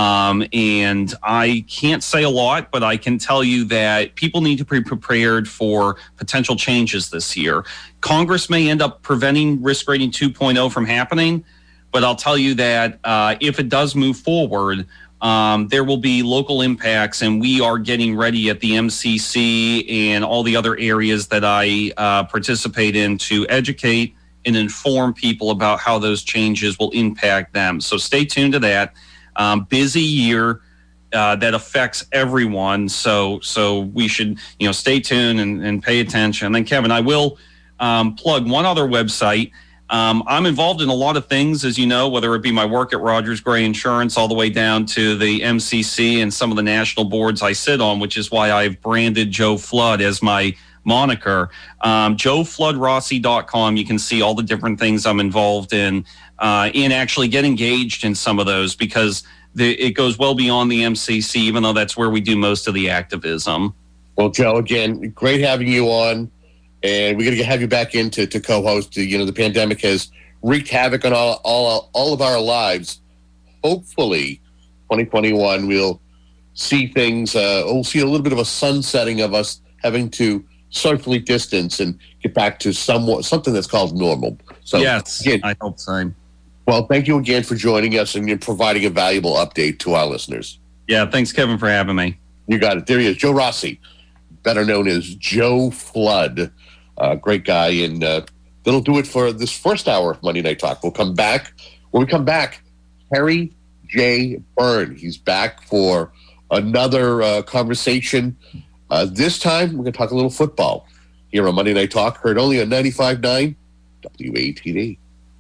And I can't say a lot, but I can tell you that people need to be prepared for potential changes this year. Congress may end up preventing risk rating 2.0 from happening, but I'll tell you that if it does move forward, there will be local impacts, and we are getting ready at the MCC and all the other areas that I participate in to educate and inform people about how those changes will impact them. So stay tuned to that. Busy year that affects everyone. So we should, stay tuned and pay attention. And then, Kevin, I will plug one other website. I'm involved in a lot of things, as you know, whether it be my work at Rogers Gray Insurance all the way down to the MCC and some of the national boards I sit on, which is why I've branded Joe Flood as my moniker. JoeFloodRossi.com. You can see all the different things I'm involved in actually get engaged in some of those, because it goes well beyond the MCC, even though that's where we do most of the activism. Well, Joe, again, great having you on. And we're going to have you back in to co-host. The pandemic has wreaked havoc on all of our lives. Hopefully, 2021, we'll see things, we'll see a little bit of a sunsetting of us having to socially distance and get back to something that's called normal. So, yes, again, I hope so. Well, thank you again for joining us and providing a valuable update to our listeners. Yeah, thanks, Kevin, for having me. You got it. There he is, Joe Rossi, better known as Joe Flood. Great guy, and that'll do it for this first hour of Monday Night Talk. We'll come back. When we come back, Harry J. Byrne. He's back for another conversation. This time, we're going to talk a little football here on Monday Night Talk, heard only on 95.9 WATD.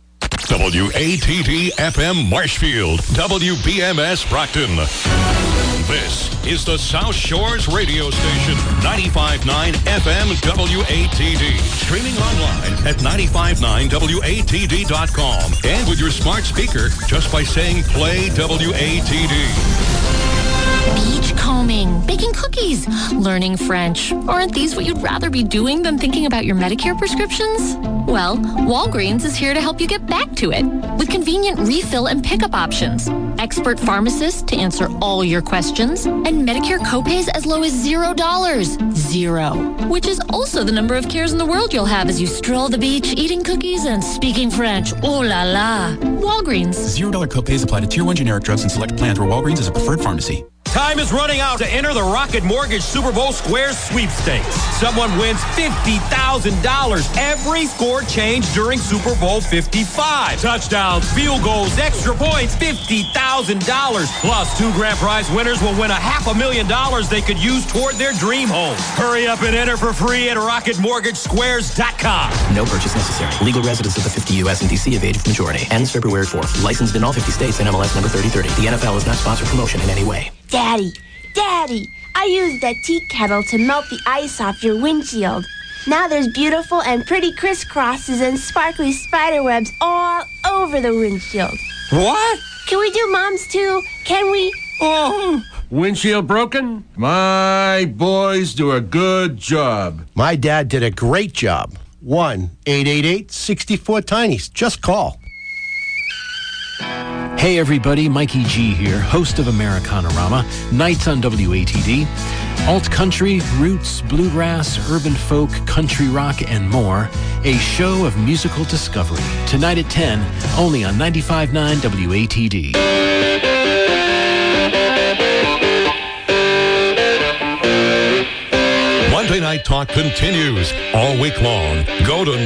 WATD FM Marshfield, WBMS Brockton. This is the South Shores radio station, 95.9 FM WATD. Streaming online at 959WATD.com. And with your smart speaker, just by saying play WATD. Beachcombing, baking cookies, learning French. Aren't these what you'd rather be doing than thinking about your Medicare prescriptions? Well, Walgreens is here to help you get back to it with convenient refill and pickup options, expert pharmacists to answer all your questions, and Medicare copays as low as $0. Zero. Which is also the number of cares in the world you'll have as you stroll the beach, eating cookies and speaking French. Oh la la. Walgreens. $0 copays apply to Tier 1 generic drugs and select plans where Walgreens is a preferred pharmacy. Time is running out to enter the Rocket Mortgage Super Bowl Squares sweepstakes. Someone wins $50,000 every score change during Super Bowl 55. Touchdowns, field goals, extra points, $50,000. Plus, 2 grand prize winners will win $500,000 they could use toward their dream home. Hurry up and enter for free at RocketMortgageSquares.com. No purchase necessary. Legal residents of the 50 U.S. and D.C. of age of majority. Ends February 4th. Licensed in all 50 states and MLS number 3030. The NFL is not sponsored promotion in any way. Daddy, I used that tea kettle to melt the ice off your windshield. Now there's beautiful and pretty crisscrosses and sparkly spider webs all over the windshield. What? Can we do Mom's too? Can we? Oh, windshield broken? My boys do a good job. My dad did a great job. 1-888-64-TINIES. Just call. Hey everybody, Mikey G here, host of Americanorama, nights on WATD. Alt country, roots, bluegrass, urban folk, country rock, and more. A show of musical discovery. Tonight at 10, only on 95.9 WATD. Monday Night Talk continues all week long. Go to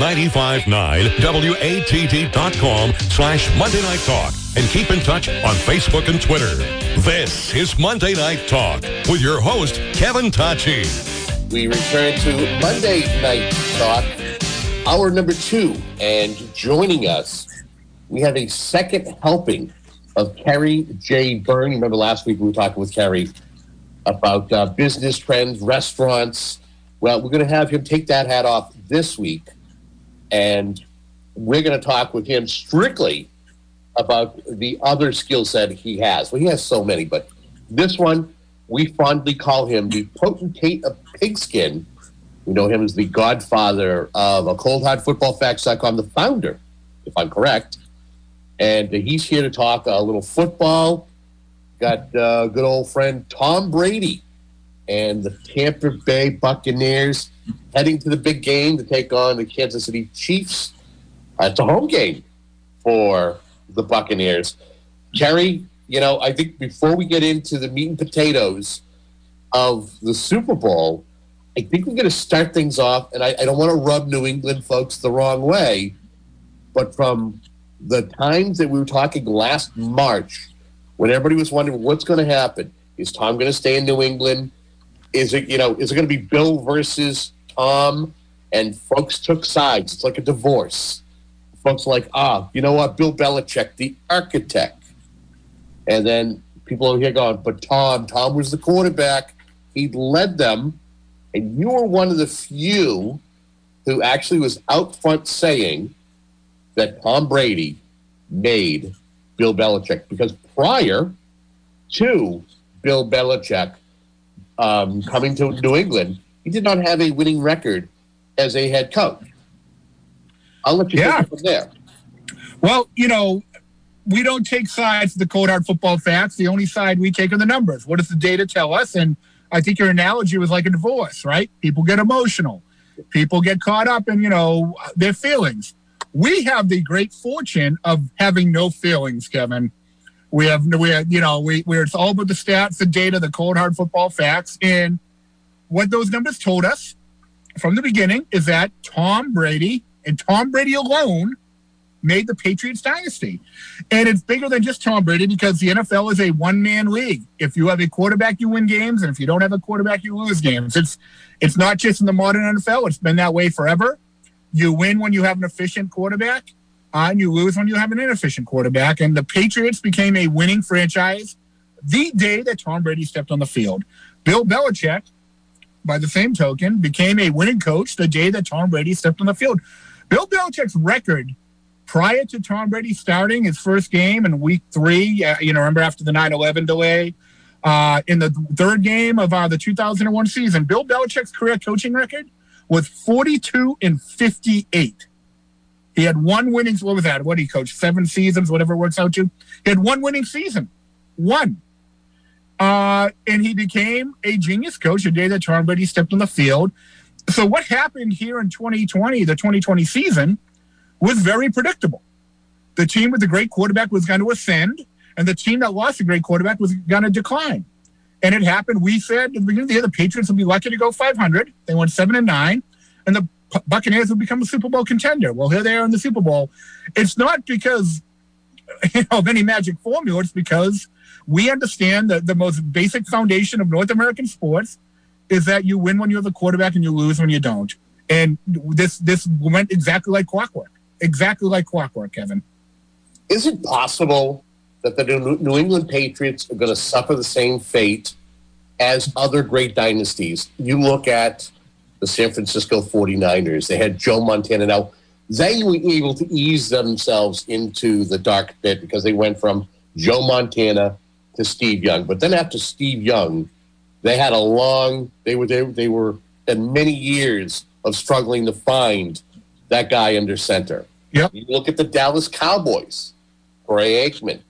959WATD.com/Monday Night Talk and keep in touch on Facebook and Twitter. This is Monday Night Talk with your host, Kevin Tacci. We return to Monday Night Talk, hour number 2. And joining us, we have a second helping of Kerry J. Byrne. You remember last week we were talking with Kerry about business trends, restaurants. Well, we're going to have him take that hat off this week, and we're going to talk with him strictly about the other skill set he has. Well, he has so many, but this one, we fondly call him the potentate of pigskin. We know him as the godfather of a coldhardfootballfacts.com, the founder, if I'm correct. And he's here to talk a little football. Got good old friend Tom Brady and the Tampa Bay Buccaneers heading to the big game to take on the Kansas City Chiefs. It's a home game for the Buccaneers. Kerry, you know, I think before we get into the meat and potatoes of the Super Bowl, I think we're going to start things off, and I don't want to rub New England folks the wrong way, but from the times that we were talking last March, when everybody was wondering what's going to happen, is Tom going to stay in New England? Is it going to be Bill versus Tom? And folks took sides. It's like a divorce. Folks are like, you know what? Bill Belichick, the architect. And then people over here going, but Tom was the quarterback. He led them. And you were one of the few who actually was out front saying that Tom Brady made Bill Belichick. Because prior to Bill Belichick coming to New England, he did not have a winning record as a head coach. I'll let you take it from there. Well, you know, we don't take sides to the cold hard football facts. The only side we take are the numbers. What does the data tell us? And I think your analogy was like a divorce, right? People get emotional. People get caught up in, their feelings. We have the great fortune of having no feelings, Kevin. It's all about the stats, the data, the cold hard football facts. And what those numbers told us from the beginning is that Tom Brady and Tom Brady alone made the Patriots dynasty. And it's bigger than just Tom Brady because the NFL is a one-man league. If you have a quarterback, you win games. And if you don't have a quarterback, you lose games. It's not just in the modern NFL. It's been that way forever. You win when you have an efficient quarterback, and you lose when you have an inefficient quarterback. And the Patriots became a winning franchise the day that Tom Brady stepped on the field. Bill Belichick, by the same token, became a winning coach the day that Tom Brady stepped on the field. Bill Belichick's record prior to Tom Brady starting his first game in week 3, remember after the 9/11 delay, in the third game of the 2001 season, Bill Belichick's career coaching record was 42-58. He had one winning, what was that? What did he coach? 7 seasons, whatever it works out to. He had one winning season. One. And he became a genius coach the day that Tom Brady stepped on the field. So what happened here in 2020, the 2020 season, was very predictable. The team with the great quarterback was going to ascend, and the team that lost a great quarterback was going to decline. And it happened. We said at the beginning of the year, the Patriots would be lucky to go 500. They went 7-9, and the Buccaneers would become a Super Bowl contender. Well, here they are in the Super Bowl. It's not because of any magic formula. It's because we understand that the most basic foundation of North American sports is that you win when you have a quarterback and you lose when you don't. And this went exactly like clockwork. Exactly like clockwork, Kevin. Is it possible that the New England Patriots are going to suffer the same fate as other great dynasties? You look at the San Francisco 49ers. They had Joe Montana. Now, they were able to ease themselves into the dark pit because they went from Joe Montana to Steve Young. But then after Steve Young, they had they were in many years of struggling to find that guy under center. Yep. You look at the Dallas Cowboys, Troy Aikman,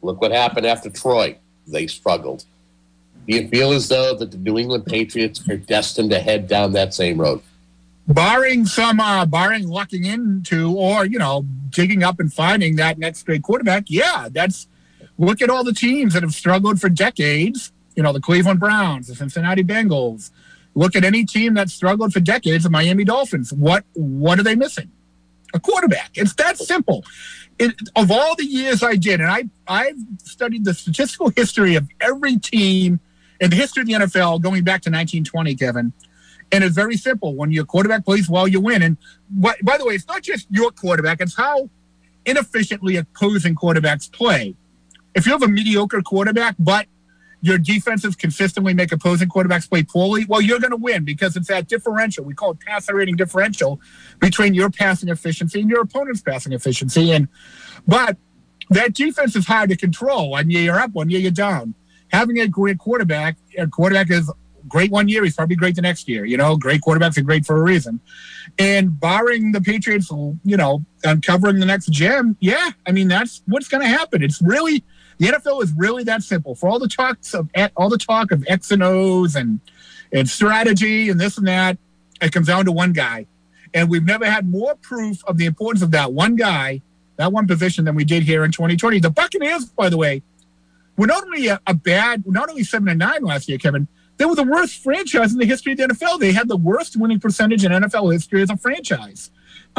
Look what happened after Troy. They struggled. Do you feel as though that the New England Patriots are destined to head down that same road? Barring lucking into or, digging up and finding that next great quarterback, yeah, look at all the teams that have struggled for decades. The Cleveland Browns, the Cincinnati Bengals. Look at any team that struggled for decades, the Miami Dolphins. What are they missing? A quarterback. It's that simple. Of all the years I did, and I've studied the statistical history of every team in the history of the NFL going back to 1920, Kevin. And it's very simple. When your quarterback plays well, you win. And by the way, it's not just your quarterback. It's how inefficiently opposing quarterbacks play. If you have a mediocre quarterback, but your defenses consistently make opposing quarterbacks play poorly, well, you're going to win because it's that differential. We call it passer rating differential between your passing efficiency and your opponent's passing efficiency. But that defense is hard to control. 1 year you're up, 1 year you're down. Having a great quarterback is great 1 year, he's probably great the next year. Great quarterbacks are great for a reason. And barring the Patriots, uncovering the next gem, that's what's going to happen. It's really, the NFL is really that simple. For all the talk of X and O's and strategy and this and that, it comes down to one guy. And we've never had more proof of the importance of that one guy, that one position, than we did here in 2020. The Buccaneers, by the way, were not only not only 7-9 last year, Kevin. They were the worst franchise in the history of the NFL. They had the worst winning percentage in NFL history as a franchise.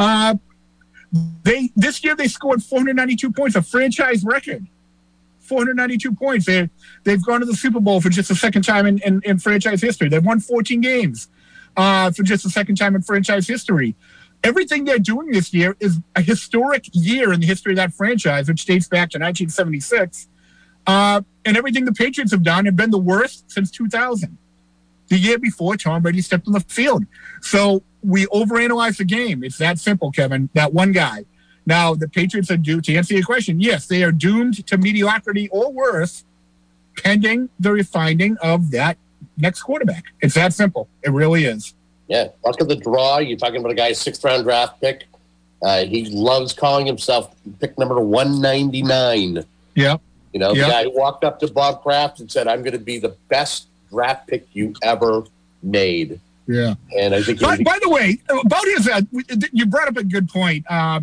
This year they scored 492 points, a franchise record. 492 points. They've gone to the Super Bowl for just the second time in franchise history. They've won 14 games for just the second time in franchise history. Everything they're doing this year is a historic year in the history of that franchise, which dates back to 1976. And everything the Patriots have done have been the worst since 2000, the year before Tom Brady stepped on the field. So we overanalyze the game. It's that simple, Kevin, that one guy. Now, the Patriots are due, to answer your question, yes, they are doomed to mediocrity or worse, pending the refining of that next quarterback. It's that simple. It really is. Yeah, luck of the draw. You're talking about a guy's 6th-round draft pick. He loves calling himself pick number 199. Yep. The guy who walked up to Bob Kraft and said, "I'm going to be the best draft pick you ever made." Yeah. And I think. By the way, about his, you brought up a good point.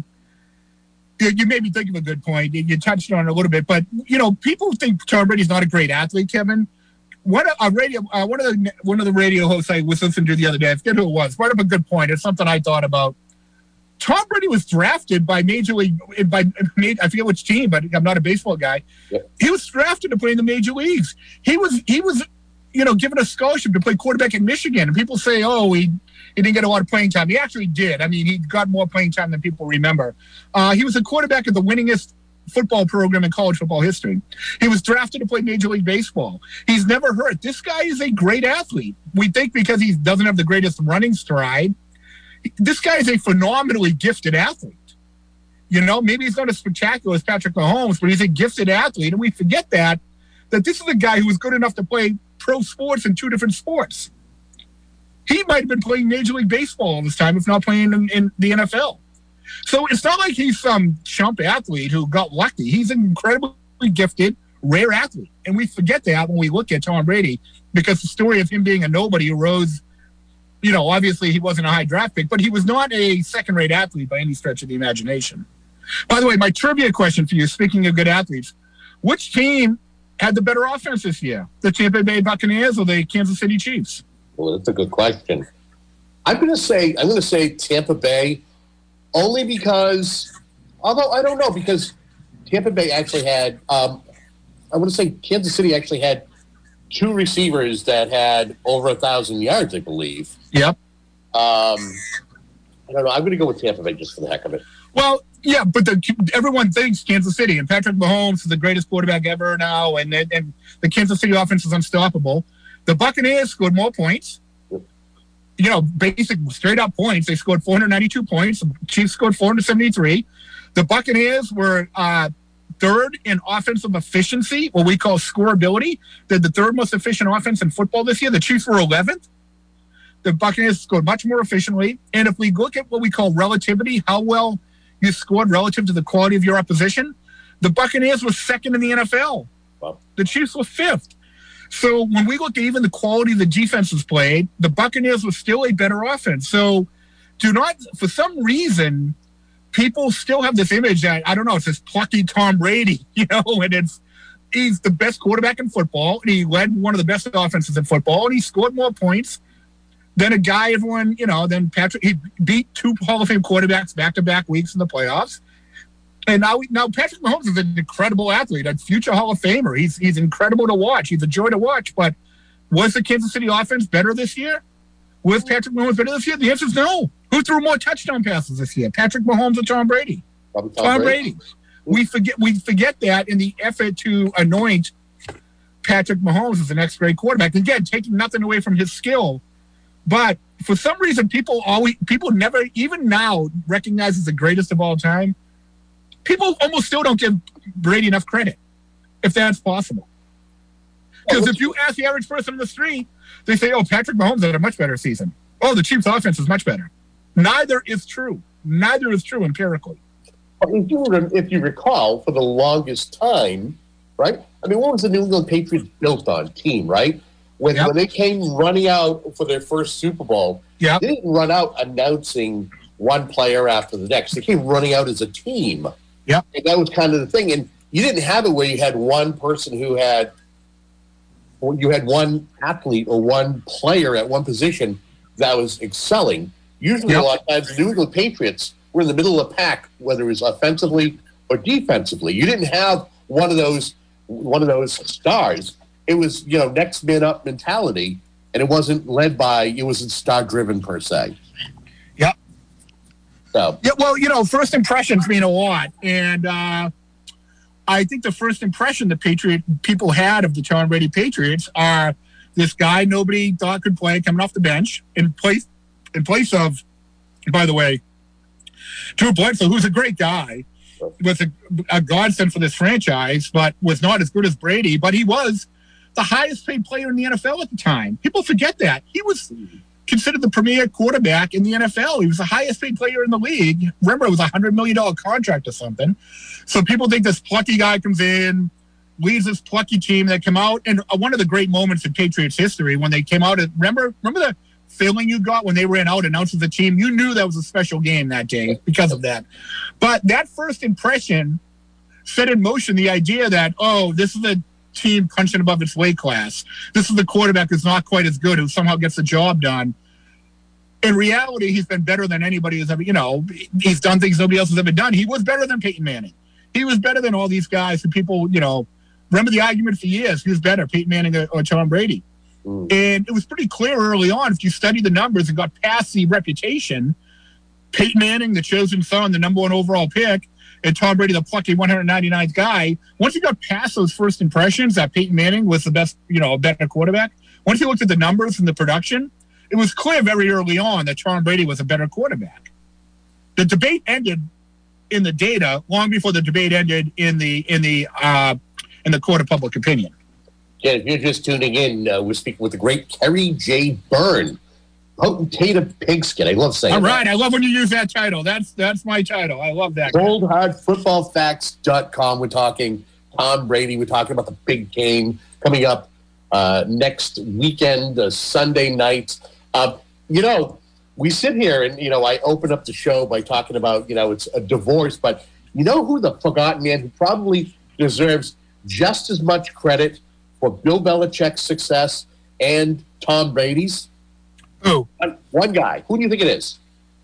You made me think of a good point. You touched on it a little bit, but people think Tom Brady's not a great athlete, Kevin. One of the radio hosts I was listening to the other day, I forget who it was, brought up a good point. It's something I thought about. Tom Brady was drafted by I forget which team, but I'm not a baseball guy. Yep. He was drafted to play in the major leagues. He was given a scholarship to play quarterback in Michigan. And people say, he didn't get a lot of playing time. He actually did. I mean, he got more playing time than people remember. He was a quarterback of the winningest football program in college football history. He was drafted to play Major League Baseball. He's never hurt. This guy is a great athlete. We think because he doesn't have the greatest running stride. This guy is a phenomenally gifted athlete. Maybe he's not as spectacular as Patrick Mahomes, but he's a gifted athlete. And we forget that this is a guy who was good enough to play pro sports in 2 different sports. He might have been playing Major League Baseball all this time, if not playing in the NFL. So it's not like he's some chump athlete who got lucky. He's an incredibly gifted, rare athlete. And we forget that when we look at Tom Brady, because the story of him being a nobody who rose, obviously he wasn't a high draft pick, but he was not a second-rate athlete by any stretch of the imagination. By the way, my trivia question for you, speaking of good athletes, which team had the better offense this year? The Tampa Bay Buccaneers or the Kansas City Chiefs? Well, that's a good question. I'm going to say Tampa Bay, only because, although I don't know, because Tampa Bay actually had, I want to say Kansas City actually had 2 receivers that had over 1,000 yards, I believe. Yep. I don't know. I'm going to go with Tampa Bay just for the heck of it. Well, yeah, but everyone thinks Kansas City, and Patrick Mahomes is the greatest quarterback ever now, and the Kansas City offense is unstoppable. The Buccaneers scored more points. Basic straight-up points. They scored 492 points. The Chiefs scored 473. The Buccaneers were third in offensive efficiency, what we call scoreability. They're the third most efficient offense in football this year. The Chiefs were 11th. The Buccaneers scored much more efficiently. And if we look at what we call relativity, how well you scored relative to the quality of your opposition, The Buccaneers were second in the NFL. Wow. The Chiefs were fifth. So when we look at even the quality of the defenses played, the Buccaneers were still a better offense. So do not, for some reason, people still have this image that, I don't know, it's this plucky Tom Brady, and he's the best quarterback in football, and he led one of the best offenses in football, and he scored more points than a guy everyone, than Patrick. He beat 2 Hall of Fame quarterbacks back-to-back weeks in the playoffs. And now Patrick Mahomes is an incredible athlete, a future Hall of Famer. He's incredible to watch. He's a joy to watch. But was the Kansas City offense better this year? Was Patrick Mahomes better this year? The answer is no. Who threw more touchdown passes this year? Patrick Mahomes or Tom Brady? Tom Brady. We forget that in the effort to anoint Patrick Mahomes as the next great quarterback. Again, taking nothing away from his skill, but for some reason, people never, even now, recognize as the greatest of all time. People almost still don't give Brady enough credit, if that's possible. Because if you ask the average person on the street, they say, "Oh, Patrick Mahomes had a much better season. Oh, the Chiefs' offense is much better." Neither is true. Neither is true empirically. If you recall, for the longest time, right? I mean, what was the New England Patriots built on? Team, right? When they came running out for their first Super Bowl, they didn't run out announcing one player after the next. They came running out as a team. Yeah, and that was kind of the thing. And you didn't have it where you had one person you had one athlete or one player at one position that was excelling. Usually, a lot of times, the New England Patriots were in the middle of the pack, whether it was offensively or defensively. You didn't have one of those stars. It was next man up mentality, and it wasn't star driven per se. Yep. So. Yeah, well, first impressions mean a lot, and I think the first impression the people had of the Tom Brady Patriots are this guy nobody thought could play coming off the bench in place of, by the way, Drew Bledsoe, who's a great guy, was a godsend for this franchise, but was not as good as Brady. But he was the highest paid player in the NFL at the time. People forget that. He was considered the premier quarterback in the NFL. He was the highest paid player in the league. Remember, it was a $100 million contract or something. So people think this plucky guy comes in, leads this plucky team that come out. And one of the great moments in Patriots history when they came out, remember the feeling you got when they ran out, announced the team? You knew that was a special game that day because of that. But that first impression set in motion the idea that, oh, this is a team punching above its weight class. This is the quarterback who's not quite as good, who somehow gets the job done. In reality, he's been better than anybody has ever, he's done things nobody else has ever done. He was better than Peyton Manning. He was better than all these guys who people, remember the argument for years, who's better, Peyton Manning or Tom Brady? And it was pretty clear early on, if you study the numbers and got past the reputation, Peyton Manning, the chosen son, the number 1 overall pick, and Tom Brady, the plucky 199th guy, once you got past those first impressions that Peyton Manning was the best, a better quarterback, once you looked at the numbers and the production, it was clear very early on that Tom Brady was a better quarterback. The debate ended in the data long before the debate ended in the court of public opinion. Yeah, if you're just tuning in, we're speaking with the great Kerry J. Byrne, potentate of pigskin. I love saying that. All right, I love when you use that title. That's my title. I love that. ColdHardFootballFacts.com. We're talking Tom Brady. We're talking about the big game coming up next weekend, Sunday night. We sit here and, I open up the show by talking about, it's a divorce, but who the forgotten man who probably deserves just as much credit for Bill Belichick's success and Tom Brady's? Who? One guy. Who do you think it is?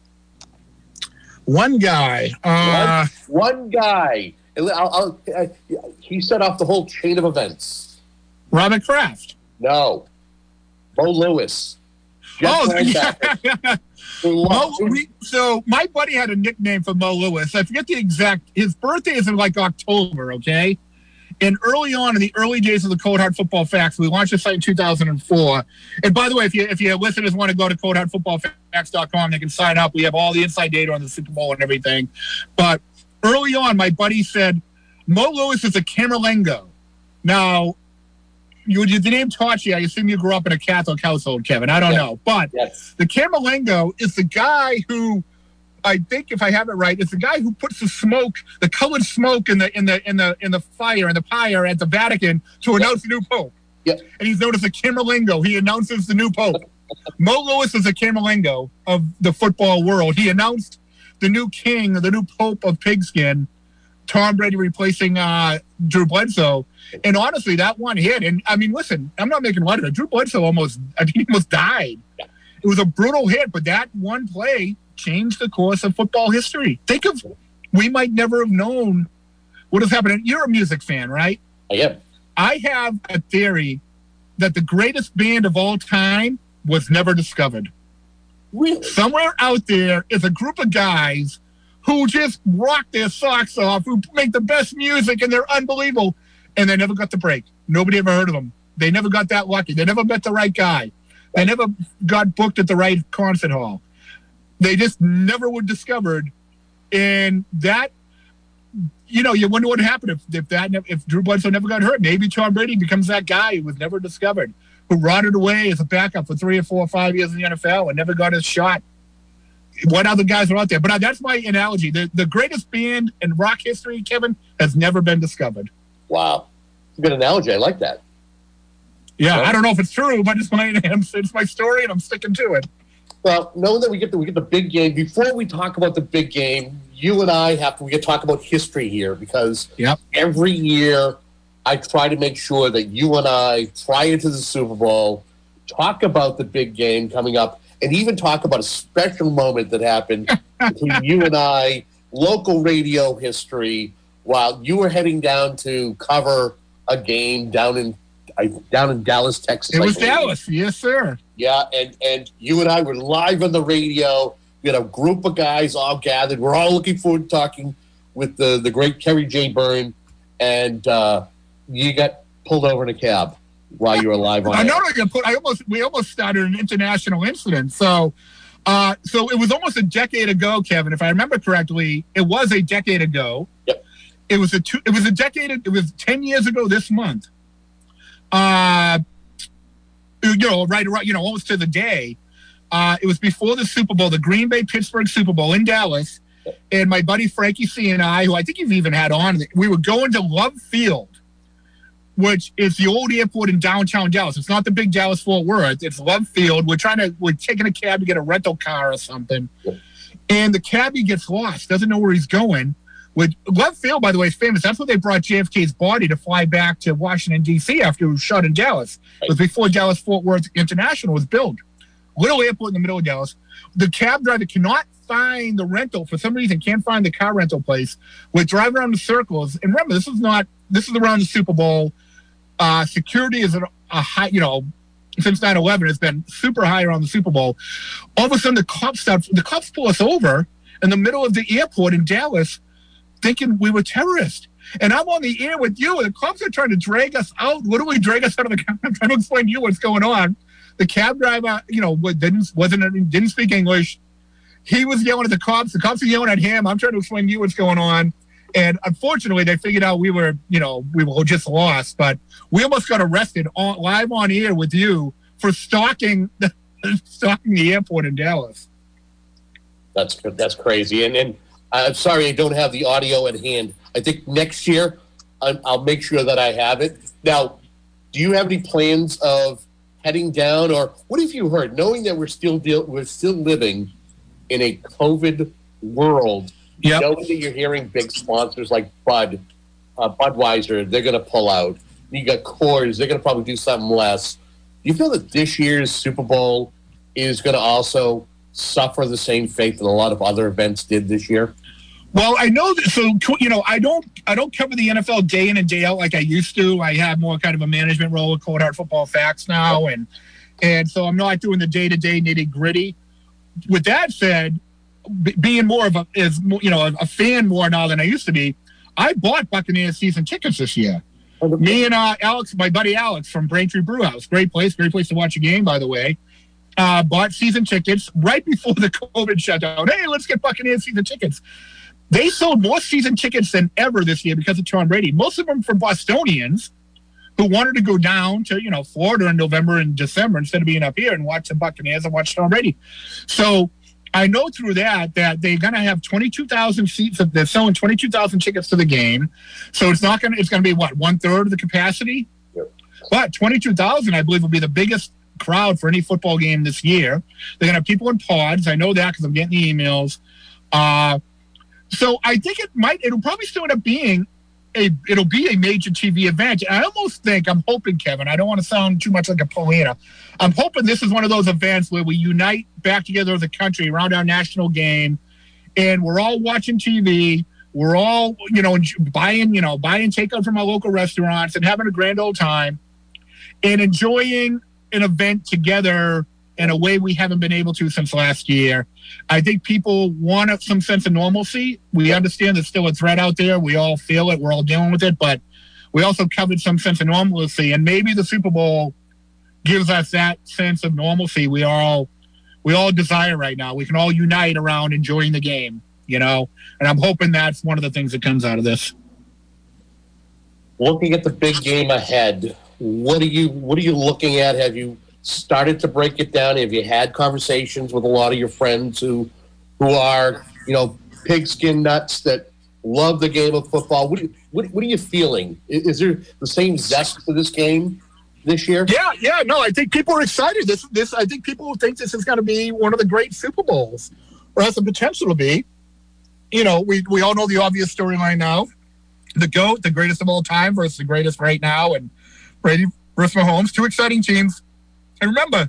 One guy. One guy. He set off the whole chain of events. Robert Kraft. No. Mo Lewis. So my buddy had a nickname for Mo Lewis. I forget the exact. His birthday is in October, okay? And early on, in the early days of the Cold Hard Football Facts, we launched the site in 2004. And by the way, if your listeners want to go to coldhardfootballfacts.com, they can sign up. We have all the inside data on the Super Bowl and everything. But early on, my buddy said, Mo Lewis is a Camerlengo. Now, the name taught you. I assume you grew up in a Catholic household, Kevin. I don't know. But the Camerlengo is the guy who I think if I have it right, it's the guy who puts the smoke, the colored smoke in the fire and the pyre at the Vatican to announce the new pope. Yeah. And he's known as the Camerlengo. He announces the new pope. Mo Lewis is the Camerlengo of the football world. He announced the new king, the new pope of pigskin, Tom Brady replacing Drew Bledsoe. And honestly, that one hit. And I mean, listen, I'm not making light of it. Drew Bledsoe almost died. Yeah. It was a brutal hit, but that one play changed the course of football history. Think of, we might never have known what has happened. You're a music fan, right? I am. I have a theory that the greatest band of all time was never discovered. Really? Somewhere out there is a group of guys who just rock their socks off, who make the best music, and they're unbelievable, and they never got the break. Nobody ever heard of them. They never got that lucky. They never met the right guy. They never got booked at the right concert hall. They just never were discovered. And that, you know, you wonder what happened if Drew Bledsoe never got hurt. Maybe Tom Brady becomes that guy who was never discovered, who rotted away as a backup for 3 or 4 or 5 years in the NFL and never got his shot. What other guys are out there? But that's my analogy. The greatest band in rock history, Kevin, has never been discovered. Wow. It's a good analogy. I like that. Yeah, I don't know if it's true, but it's my story, and I'm sticking to it. Well, knowing that we get the big game, before we talk about the big game, you and I we get to talk about history here, because every year I try to make sure that you and I, prior to the Super Bowl, talk about the big game coming up, and even talk about a special moment that happened between you and I, local radio history, while you were heading down to cover a game down in Dallas, Texas. It was Dallas, yes, sir. Yeah, and you and I were live on the radio. We had a group of guys all gathered. We're all looking forward to talking with the great Kerry J. Byrne, and you got pulled over in a cab while you were live on. We almost started an international incident. So it was almost a decade ago, Kevin. If I remember correctly, it was a decade ago. Yep. It was 10 years ago this month. Almost to the day. It was before the Super Bowl, the Green Bay-Pittsburgh Super Bowl in Dallas. And my buddy Frankie C. and I, who I think you've even had on, we were going to Love Field, which is the old airport in downtown Dallas. It's not the big Dallas-Fort Worth. It's Love Field. We're taking a cab to get a rental car or something. And the cabbie gets lost, doesn't know where he's going. Love Field, by the way, is famous. That's where they brought JFK's body to fly back to Washington, D.C. after he was shot in Dallas. It was before Dallas-Fort Worth International was built. Little airport in the middle of Dallas. The cab driver cannot find the rental. For some reason, can't find the car rental place. We're driving around in circles. And remember, this is around the Super Bowl. Security is a high, since 9/11, it's been super high around the Super Bowl. All of a sudden, the cops pull us over in the middle of the airport in Dallas, thinking we were terrorists. And I'm on the air with you, and the cops are trying to drag us out. What do we drag us out of the car? I'm trying to explain to you what's going on. The cab driver, didn't speak English. He was yelling at the cops. The cops are yelling at him. I'm trying to explain to you what's going on. And unfortunately, they figured out we were just lost. But we almost got arrested live on air with you for stalking the airport in Dallas. That's crazy. And I'm sorry I don't have the audio at hand. I think next year I'll make sure that I have it. Now, do you have any plans of heading down, or what have you heard? Knowing that we're still living in a COVID world, knowing that you're hearing big sponsors like Budweiser, they're going to pull out. You got Coors, they're going to probably do something less. Do you feel that this year's Super Bowl is going to also suffer the same fate that a lot of other events did this year? Well, I know that, so, I don't cover the NFL day in and day out like I used to. I have more kind of a management role with Cold Hard Football Facts now, and so I'm not doing the day-to-day nitty-gritty. With that said, being more of a fan more now than I used to be, I bought Buccaneers season tickets this year. Me and Alex, my buddy Alex from Braintree Brewhouse, great place to watch a game, by the way, bought season tickets right before the COVID shutdown. Hey, let's get Buccaneers season tickets. They sold more season tickets than ever this year because of Tom Brady. Most of them from Bostonians who wanted to go down to, Florida in November and December instead of being up here and watch the Buccaneers and watch Tom Brady. So I know through that they're going to have 22,000 seats. They're selling 22,000 tickets to the game, so it's going to be what, 1/3 of the capacity. Yep. But 22,000, I believe, will be the biggest crowd for any football game this year. They're going to have people in pods. I know that because I'm getting the emails. So I think it'll probably still end up being it'll be a major TV event. And I'm hoping, Kevin, I don't want to sound too much like a Pollyanna. I'm hoping this is one of those events where we unite back together as a country around our national game, and we're all watching TV. We're all, buying takeout from our local restaurants and having a grand old time and enjoying an event together in a way we haven't been able to since last year. I think people want some sense of normalcy. We understand there's still a threat out there. We all feel it. We're all dealing with it. But we also covered some sense of normalcy. And maybe the Super Bowl gives us that sense of normalcy we all desire right now. We can all unite around enjoying the game, And I'm hoping that's one of the things that comes out of this. Looking at the big game ahead, what are you looking at? Have you started to break it down? Have you had conversations with a lot of your friends who are, pigskin nuts that love the game of football? What are you feeling? Is there the same zest for this game this year? Yeah. No, I think people are excited. This I think people think this is going to be one of the great Super Bowls, or has the potential to be. We all know the obvious storyline now. The GOAT, the greatest of all time, versus the greatest right now, and Brady versus Mahomes, two exciting teams. And remember,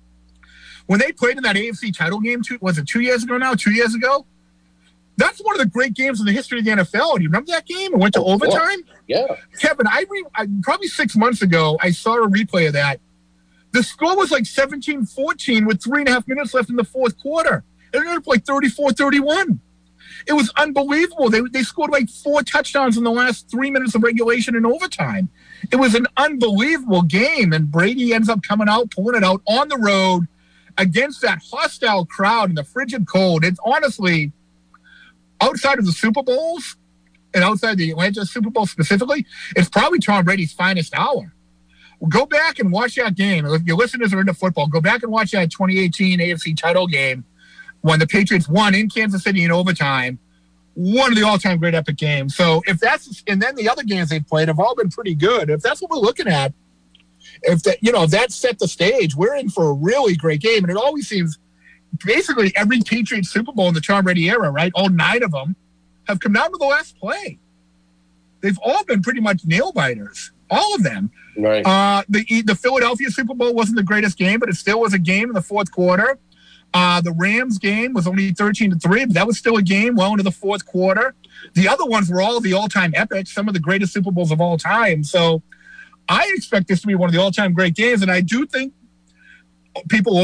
when they played in that AFC title game, 2 years ago now? 2 years ago? That's one of the great games in the history of the NFL. Do you remember that game? It went to overtime? Yeah. Kevin, probably 6 months ago, I saw a replay of that. The score was like 17-14 with 3.5 minutes left in the fourth quarter. It ended up like 34-31. It was unbelievable. They scored like 4 touchdowns in the last 3 minutes of regulation and overtime. It was an unbelievable game, and Brady ends up coming out, pulling it out on the road against that hostile crowd in the frigid cold. It's honestly, outside of the Super Bowls and outside the Atlanta Super Bowl specifically, it's probably Tom Brady's finest hour. Go back and watch that game. If your listeners are into football, go back and watch that 2018 AFC title game when the Patriots won in Kansas City in overtime. One of the all-time great epic games. So if that's, and then the other games they've played have all been pretty good. If that's what we're looking at, if that set the stage, we're in for a really great game. And it always seems basically every Patriots Super Bowl in the Tom Brady era, right? All 9 of them have come down to the last play. They've all been pretty much nail biters. All of them. Right. The Philadelphia Super Bowl wasn't the greatest game, but it still was a game in the fourth quarter. The Rams game was only 13-3, but that was still a game well into the fourth quarter. The other ones were all the all-time epics, some of the greatest Super Bowls of all time. So I expect this to be one of the all-time great games, and I do think people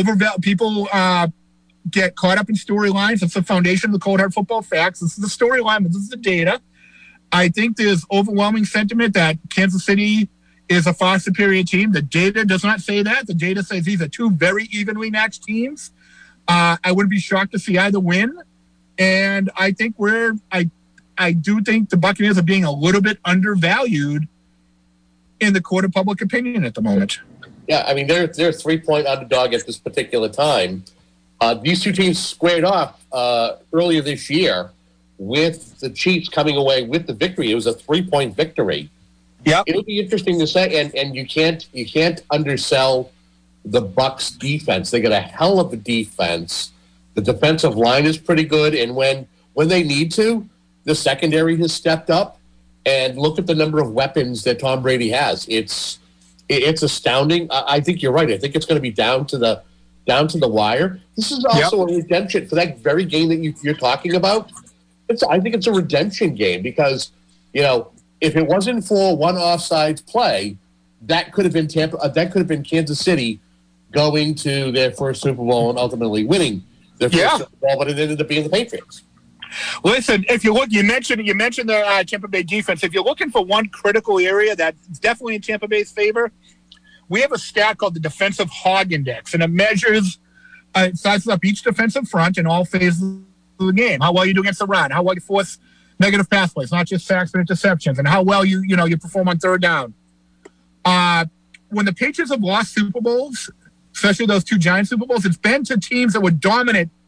get caught up in storylines. It's the foundation of the Cold Hard Football Facts. This is the storyline, but this is the data. I think there's overwhelming sentiment that Kansas City is a far superior team. The data does not say that. The data says these are 2 very evenly matched teams. I wouldn't be shocked to see either win. And I think I do think the Buccaneers are being a little bit undervalued in the court of public opinion at the moment. Yeah, I mean, they're a 3-point underdog at this particular time. These two teams squared off earlier this year with the Chiefs coming away with the victory. It was a 3-point victory. Yeah, it'll be interesting to say, and you can't undersell the Bucs defense. They got a hell of a defense. The defensive line is pretty good, and when they need to, the secondary has stepped up. And look at the number of weapons that Tom Brady has. It's astounding. I think you're right. I think it's going to be down to the wire. This is also a redemption for that very game that you're talking about. I think it's a redemption game because, if it wasn't for one offsides play, that could have been Kansas City going to their first Super Bowl and ultimately winning their first Super Bowl, but it ended up being the Patriots. Listen, if you look, you mentioned the Tampa Bay defense. If you're looking for one critical area that's definitely in Tampa Bay's favor, we have a stat called the Defensive Hog Index, and it measures, it sizes up each defensive front in all phases of the game. How well you do against the run, how well you force negative pass plays, not just sacks but interceptions, and how well you perform on third down. When the Patriots have lost Super Bowls, especially those 2 Giants Super Bowls, it's been to teams that were dominant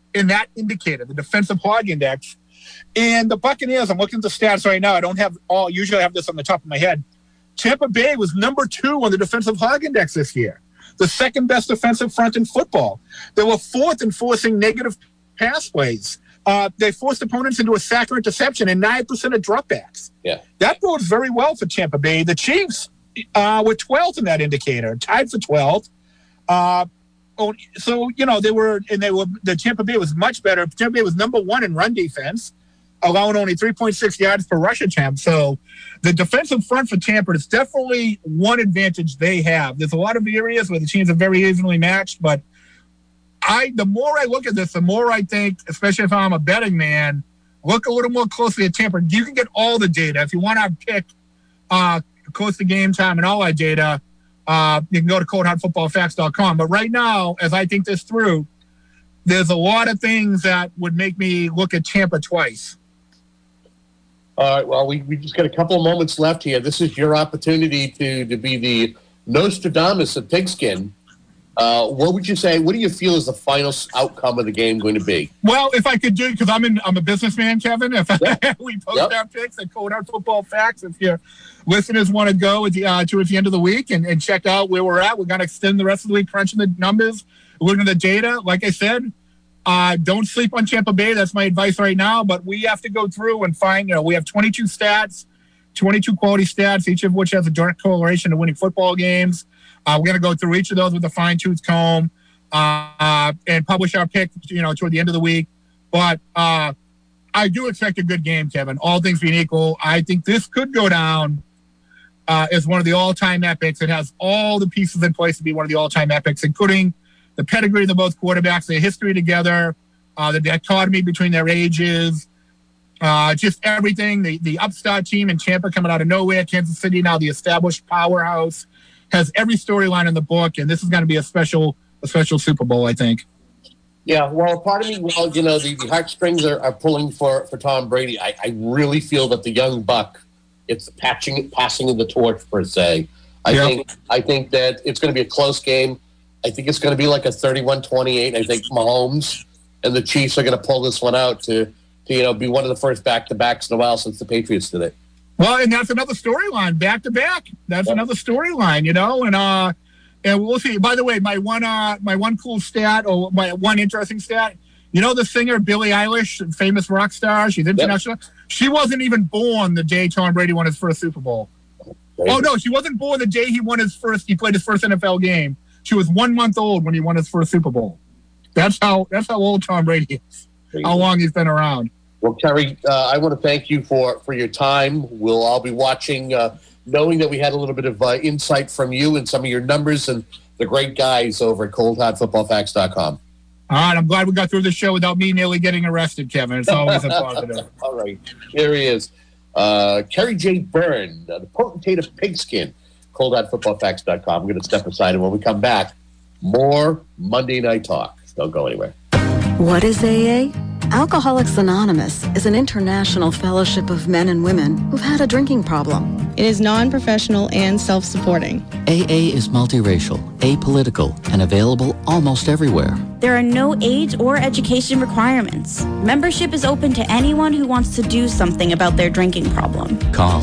in that indicator, the defensive hog index. And the Buccaneers, I'm looking at the stats right now. I don't have all, usually I have this on the top of my head. Tampa Bay was number 2 on the defensive hog index this year, the second best defensive front in football. They were 4th in forcing negative pass plays. They forced opponents into a sack or interception and 9% of dropbacks. Yeah. That bodes very well for Tampa Bay. The Chiefs were 12th in that indicator, tied for 12th. So, the Tampa Bay was much better. Tampa Bay was number 1 in run defense, allowing only 3.6 yards per rush attempt. So the defensive front for Tampa is definitely one advantage they have. There's a lot of areas where the teams are very evenly matched, but the more I look at this, the more I think, especially if I'm a betting man, look a little more closely at Tampa. You can get all the data. If you want to pick close to game time and all that data, you can go to coldhardfootballfacts.com. But right now, as I think this through, there's a lot of things that would make me look at Tampa twice. All right, well, we just got a couple of moments left here. This is your opportunity to be the Nostradamus of Pigskin. What would you say? What do you feel is the final outcome of the game going to be? Well, if I could do, because I'm a businessman, Kevin. If we post our picks at Cold Hard Football Facts, if your listeners want to go at the end of the week and check out where we're at, we're going to extend the rest of the week crunching the numbers, looking at the data. Like I said, don't sleep on Tampa Bay. That's my advice right now. But we have to go through and find. We have 22 stats, 22 quality stats, each of which has a direct correlation to winning football games. We're going to go through each of those with a fine-tooth comb and publish our pick, toward the end of the week. But I do expect a good game, Kevin. All things being equal, I think this could go down as one of the all-time epics. It has all the pieces in place to be one of the all-time epics, including the pedigree of the both quarterbacks, their history together, the dichotomy between their ages, just everything. The upstart team in Tampa coming out of nowhere, Kansas City now the established powerhouse. Has every storyline in the book, and this is going to be a special Super Bowl, I think. Yeah, well, part of me, the heartstrings are pulling for Tom Brady. I really feel that the young buck, it's passing of the torch, per se. I think that it's going to be a close game. I think it's going to be like a 31-28. I think Mahomes and the Chiefs are going to pull this one out to be one of the first back-to-backs in a while since the Patriots did it. Well, and that's another storyline, back-to-back. That's another storyline, and we'll see. By the way, my one cool stat, or my one interesting stat, the singer Billie Eilish, famous rock star, she's international. Yep. She wasn't even born the day Tom Brady won his first Super Bowl. Oh, no, she wasn't born the day he played his first NFL game. She was 1 month old when he won his first Super Bowl. That's how old Tom Brady is, how long he's been around. Well, Kerry, I want to thank you for your time. We'll all be watching, knowing that we had a little bit of insight from you and some of your numbers and the great guys over at coldhardfootballfacts.com. All right, I'm glad we got through the show without me nearly getting arrested, Kevin. It's always a positive. All right, here he is. Kerry J. Byrne, the potentate of pigskin, coldhardfootballfacts.com. We're going to step aside, and when we come back, more Monday Night Talk. Don't go anywhere. What is AA? Alcoholics Anonymous is an international fellowship of men and women who've had a drinking problem. It is non-professional and self-supporting. AA is multiracial, apolitical, and available almost everywhere. There are no age or education requirements. Membership is open to anyone who wants to do something about their drinking problem. Call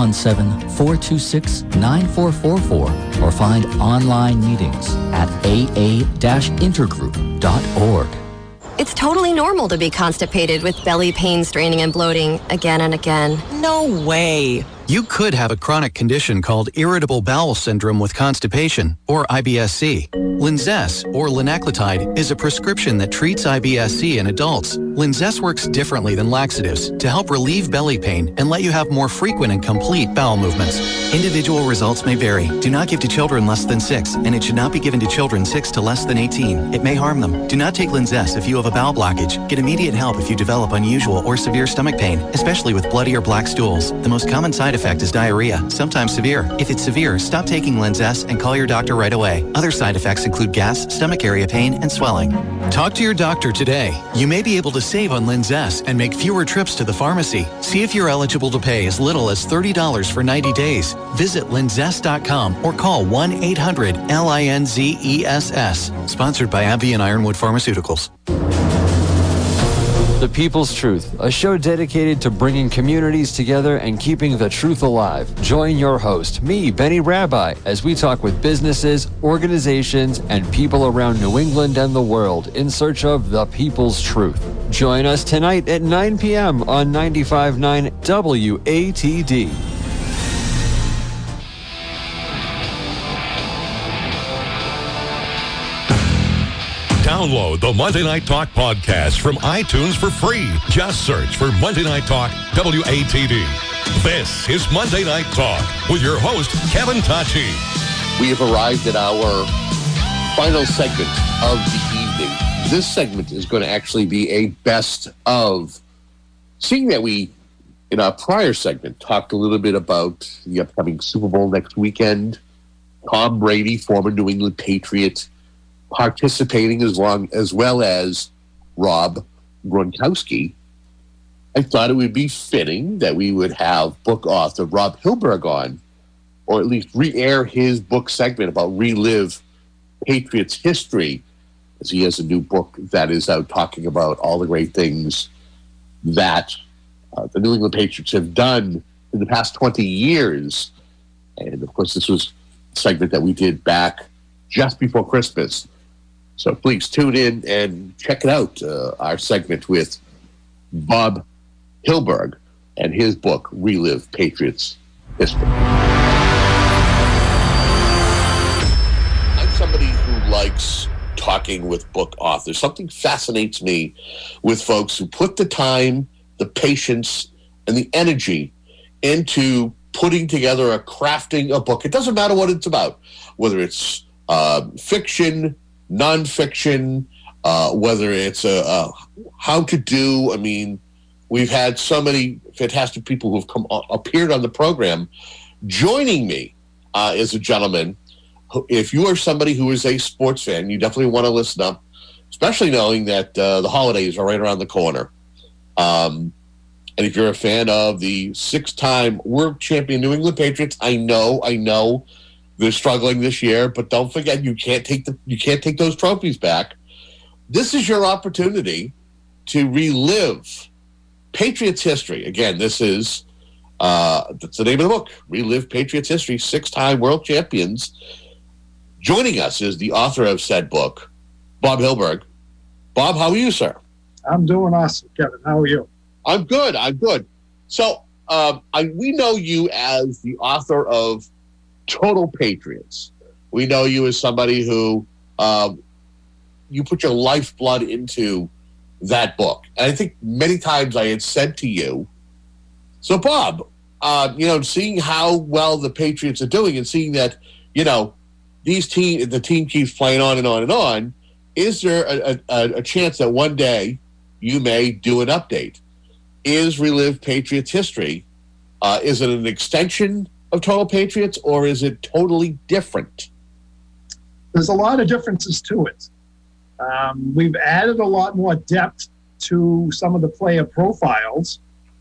617-426-9444 or find online meetings at aa-intergroup.org. It's totally normal to be constipated with belly pain, straining, and bloating again and again. No way. You could have a chronic condition called irritable bowel syndrome with constipation, or IBS-C. Linzess, or linaclotide, is a prescription that treats IBS-C in adults. Linzess works differently than laxatives to help relieve belly pain and let you have more frequent and complete bowel movements. Individual results may vary. Do not give to children less than 6, and it should not be given to children 6 to less than 18. It may harm them. Do not take Linzess if you have a bowel blockage. Get immediate help if you develop unusual or severe stomach pain, especially with bloody or black stools. The most common side effect is diarrhea, sometimes severe. If it's severe, stop taking Linzess and call your doctor right away. Other side effects include gas, stomach area pain, and swelling. Talk to your doctor today. You may be able to save on Linzess and make fewer trips to the pharmacy. See if you're eligible to pay as little as $30 for 90 days. Visit linzess.com or call 1-800-LINZESS. Sponsored by AbbVie and Ironwood Pharmaceuticals. The People's Truth, a show dedicated to bringing communities together and keeping the truth alive. Join your host, me, Benny Rabbi, as we talk with businesses, organizations, and people around New England and the world in search of the People's Truth. Join us tonight at 9 p.m. on 95.9 WATD. Download the Monday Night Talk podcast from iTunes for free. Just search for Monday Night Talk WATD. This is Monday Night Talk with your host, Kevin Tachi. We have arrived at our final segment of the evening. This segment is going to actually be a best of. Seeing that we, in our prior segment, talked a little bit about the upcoming Super Bowl next weekend, Tom Brady, former New England Patriot, participating as well as Rob Gronkowski, I thought it would be fitting that we would have book author Rob Hilberg on, or at least re-air his book segment about Relive Patriots History, as he has a new book that is out talking about all the great things that the New England Patriots have done in the past 20 years. And, of course, this was a segment that we did back just before Christmas. So please tune in and check it out, our segment with Bob Hilberg and his book, Relive Patriots History. I'm somebody who likes talking with book authors. Something fascinates me with folks who put the time, the patience, and the energy into putting together crafting a book. It doesn't matter what it's about, whether it's fiction, nonfiction, whether it's how to do. I mean, we've had so many fantastic people who have appeared on the program. Joining me is a gentleman who, if you are somebody who is a sports fan, you definitely want to listen up, especially knowing that the holidays are right around the corner. And if you're a fan of the 6-time world champion New England Patriots, I know they're struggling this year, but don't forget you can't take those trophies back. This is your opportunity to relive Patriots history. Again, this is that's the name of the book, Relive Patriots History, 6-time world champions. Joining us is the author of said book, Bob Hilberg. Bob, how are you, sir? I'm doing awesome, Kevin. How are you? I'm good. So we know you as the author of Total Patriots. We know you as somebody who you put your lifeblood into that book. And I think many times I had said to you, so Bob, seeing how well the Patriots are doing and seeing that, the team keeps playing on and on and on, is there a chance that one day you may do an update? Is Relive Patriots History, is it an extension of Total Patriots, or is it totally different? There's a lot of differences to it. We've added a lot more depth to some of the player profiles.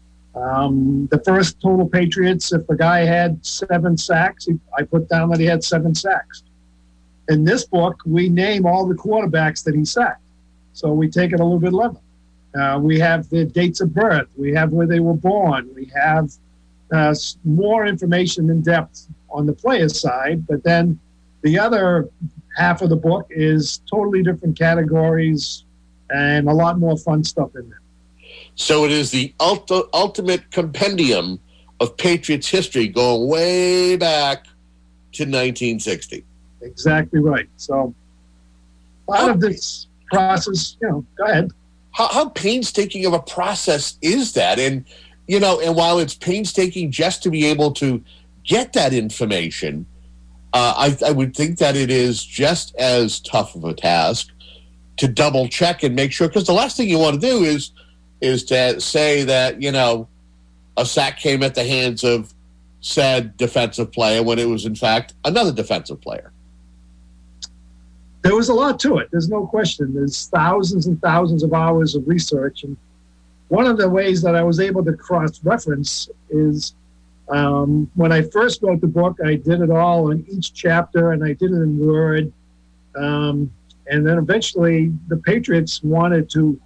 The first Total Patriots, if the guy had 7 sacks, I put down that he had 7 sacks. In this book, we name all the quarterbacks that he sacked. So we take it a little bit level. We have the dates of birth. We have where they were born. We have more information in depth on the player's side. But then the other half of the book is totally different categories and a lot more fun stuff in there. So it is the ultimate compendium of Patriots history going way back to 1960. Exactly right. So a lot of this process, go ahead. How painstaking of a process is that? And, and while it's painstaking just to be able to get that information, I would think that it is just as tough of a task to double check and make sure, because the last thing you want to do is to say that, a sack came at the hands of said defensive player when it was, in fact, another defensive player. There was a lot to it. There's no question. There's thousands and thousands of hours of research. And one of the ways that I was able to cross-reference is when I first wrote the book, I did it all in each chapter, and I did it in Word. And then eventually the Patriots wanted to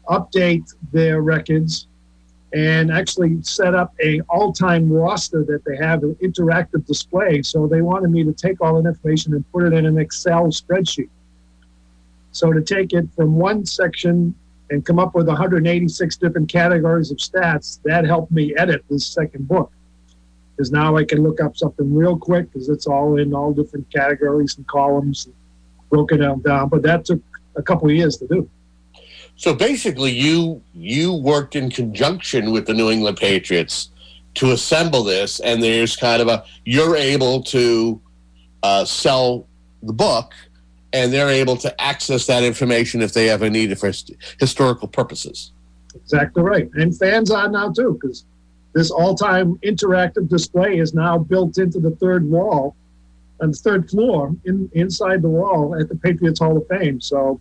update their records and actually set up a all-time roster that they have an interactive display. So they wanted me to take all that information and put it in an Excel spreadsheet. So to take it from one section and come up with 186 different categories of stats, that helped me edit this second book. Because now I can look up something real quick because it's all in all different categories and columns and broken down. But that took a couple of years to do. So basically, you worked in conjunction with the New England Patriots to assemble this, and there's kind of you're able to sell the book, and they're able to access that information if they ever need it for historical purposes. Exactly right. And fans are now, too, because this all-time interactive display is now built into the third wall, on the third floor, inside the wall at the Patriots Hall of Fame. So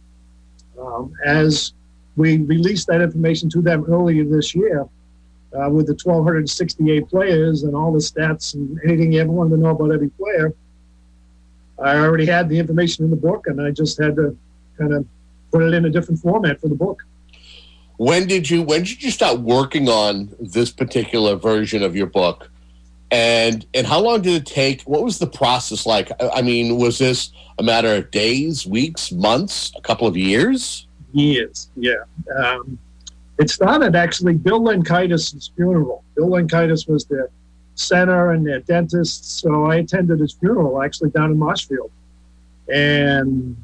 as we released that information to them earlier this year with the 1,268 players and all the stats and anything you ever wanted to know about every player. I already had the information in the book, and I just had to kind of put it in a different format for the book. When did you start working on this particular version of your book? And how long did it take? What was the process like? I mean, was this a matter of days, weeks, months, a couple of years? Years, yeah. It started actually Bill Lenkitis' funeral. Bill Lenkitis was their center and their dentist, so I attended his funeral actually down in Marshfield. And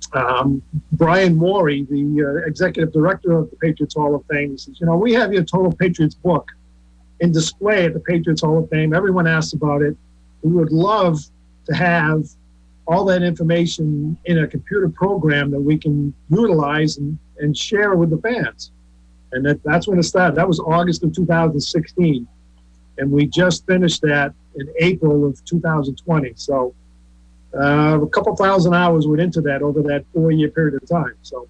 Brian Morey, the executive director of the Patriots Hall of Fame, says, we have your Total Patriots book in display at the Patriots Hall of Fame. Everyone asks about it. We would love to have all that information in a computer program that we can utilize and share with the fans. And that's when it started. That was August of 2016. And we just finished that in April of 2020. So a couple thousand hours went into that over that 4-year period of time. So,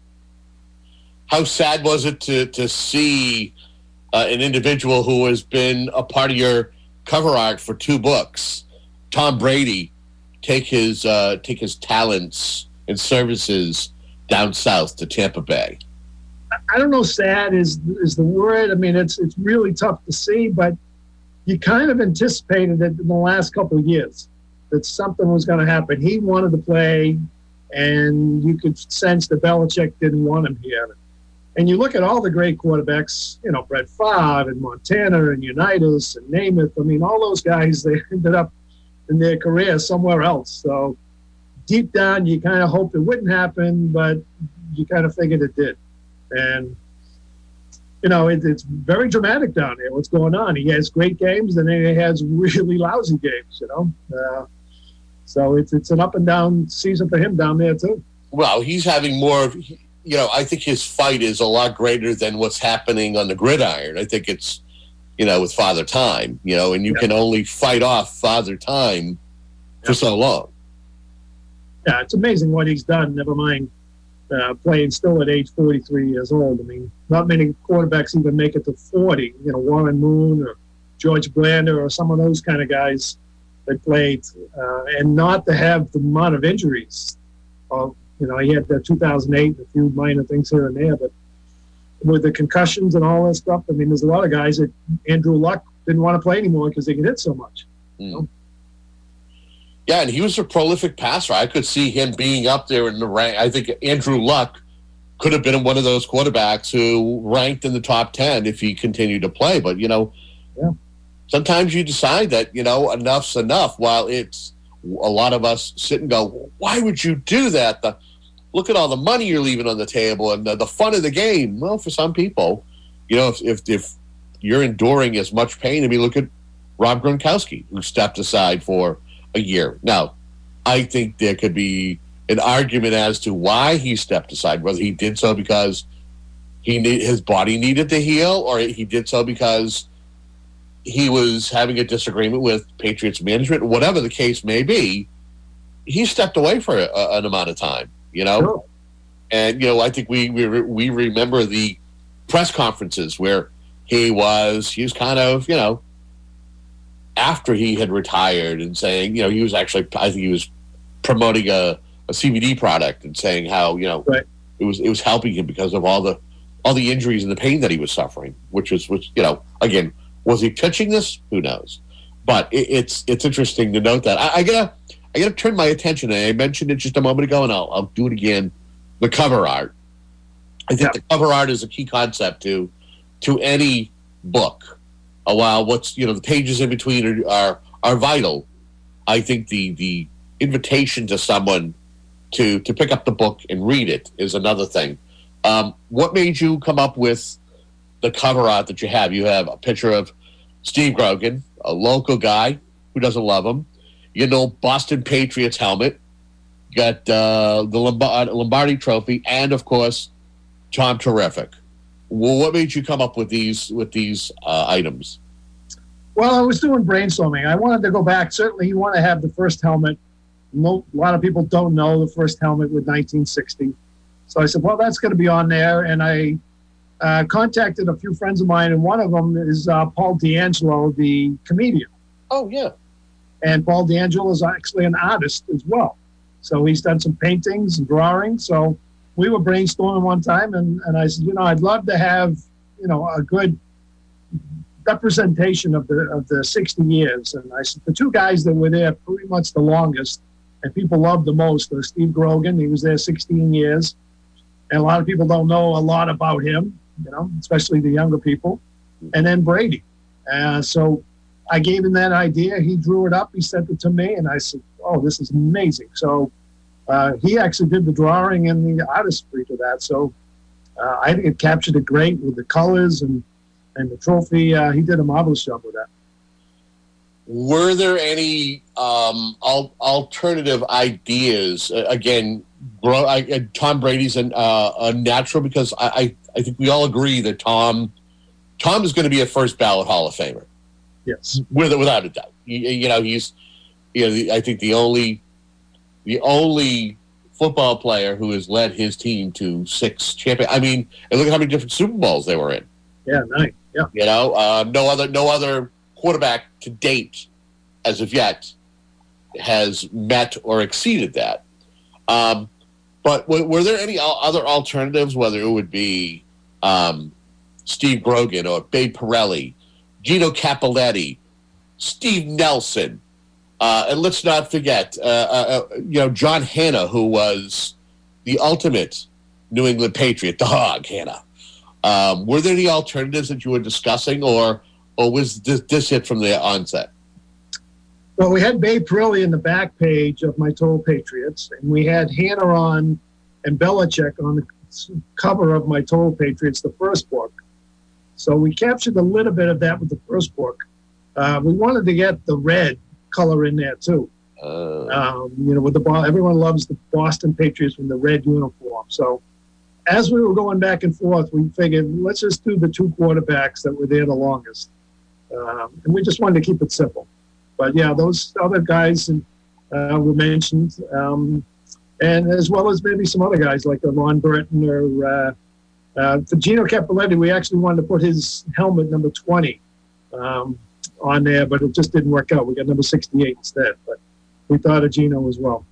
how sad was it to see an individual who has been a part of your cover art for 2 books, Tom Brady, take his talents and services down south to Tampa Bay? I don't know. Sad is the word. I mean, it's really tough to see, but you kind of anticipated it in the last couple of years that something was going to happen. He wanted to play, and you could sense that Belichick didn't want him here. And you look at all the great quarterbacks, Brett Favre and Montana and Unitas and Namath. I mean, all those guys, they ended up in their career somewhere else. So deep down, you kind of hoped it wouldn't happen, but you kind of figured it did. And, it's very dramatic down there, what's going on. He has great games, and then he has really lousy games, So it's an up and down season for him down there, too. Well, he's having more of, I think his fight is a lot greater than what's happening on the gridiron. I think it's, with Father Time, and you can only fight off Father Time for so long. Yeah, it's amazing what he's done, never mind playing still at age 43 years old. I mean, not many quarterbacks even make it to 40. Warren Moon or George Blanda or some of those kind of guys that played, and not to have the amount of injuries. He had that 2008, a few minor things here and there, but with the concussions and all that stuff, I mean, there's a lot of guys that Andrew Luck didn't want to play anymore because they could hit so much. Yeah, and he was a prolific passer. I could see him being up there in the rank. I think Andrew Luck could have been one of those quarterbacks who ranked in the top 10 if he continued to play. But, sometimes you decide that, enough's enough. While it's a lot of us sit and go, why would you do that? Look at all the money you're leaving on the table and the fun of the game. Well, for some people, if you're enduring as much pain, I mean, look at Rob Gronkowski, who stepped aside for a year. Now, I think there could be an argument as to why he stepped aside, whether he did so because his body needed to heal, or he did so because he was having a disagreement with Patriots management, whatever the case may be. He stepped away for an amount of time, Sure. And, I think we remember the press conferences where he was kind of, after he had retired and saying, he was actually, I think he was promoting a CBD product and saying how, right. it was helping him because of all the injuries and the pain that he was suffering, which again, was he pitching this? Who knows? But it's interesting to note that. I gotta turn my attention, and I mentioned it just a moment ago, and I'll do it again. The cover art. I think the cover art is a key concept to any book. While the pages in between are vital, I think the invitation to someone to pick up the book and read it is another thing. What made you come up with the cover art that you have? You have a picture of Steve Grogan, a local guy who doesn't love him. Boston Patriots helmet. You got the Lombardi Trophy, and of course, Tom Terrific. Well, what made you come up with these items? Well, I was doing brainstorming. I wanted to go back. Certainly, you want to have the first helmet. A lot of people don't know the first helmet with 1960. So I said, well, that's going to be on there. And I contacted a few friends of mine, and one of them is Paul D'Angelo, the comedian. Oh, yeah. And Paul D'Angelo is actually an artist as well. So he's done some paintings and drawings. So we were brainstorming one time, and I said, I'd love to have, a good representation of the 60 years. And I said, the two guys that were there pretty much the longest and people loved the most are Steve Grogan. He was there 16 years. And a lot of people don't know a lot about him, especially the younger people. And then Brady. So I gave him that idea. He drew it up. He sent it to me. And I said, oh, this is amazing. So he actually did the drawing and the artistry to that. So I think it captured it great with the colors and the trophy. He did a marvelous job with that. Were there any alternative ideas? Again, Tom Brady's a natural, because I think we all agree that Tom is going to be a first ballot Hall of Famer. Yes, without a doubt. He's I think the only football player who has led his team to 6 champions. I mean, and look at how many different Super Bowls they were in. Yeah, 9. Yeah. No other quarterback to date, as of yet, has met or exceeded that. But were there any other alternatives, whether it would be Steve Grogan or Babe Pirelli, Gino Cappelletti, Steve Nelson, and let's not forget, John Hanna, who was the ultimate New England Patriot, the Hog Hanna. Were there any alternatives that you were discussing, or was this it from the onset? Well, we had Babe Pirelli in the back page of My Total Patriots, and we had Hanna on and Belichick on the cover of My Total Patriots, the first book. So we captured a little bit of that with the first book. We wanted to get the red color in there too. With everyone loves the Boston Patriots with the red uniform. So as we were going back and forth, we figured, let's just do the 2 quarterbacks that were there the longest. And we just wanted to keep it simple. But yeah, those other guys were mentioned, and as well as maybe some other guys like Ron Burton or for Gino Cappelletti, we actually wanted to put his helmet number 20 on there, but it just didn't work out. We got number 68 instead, but we thought of Gino as well.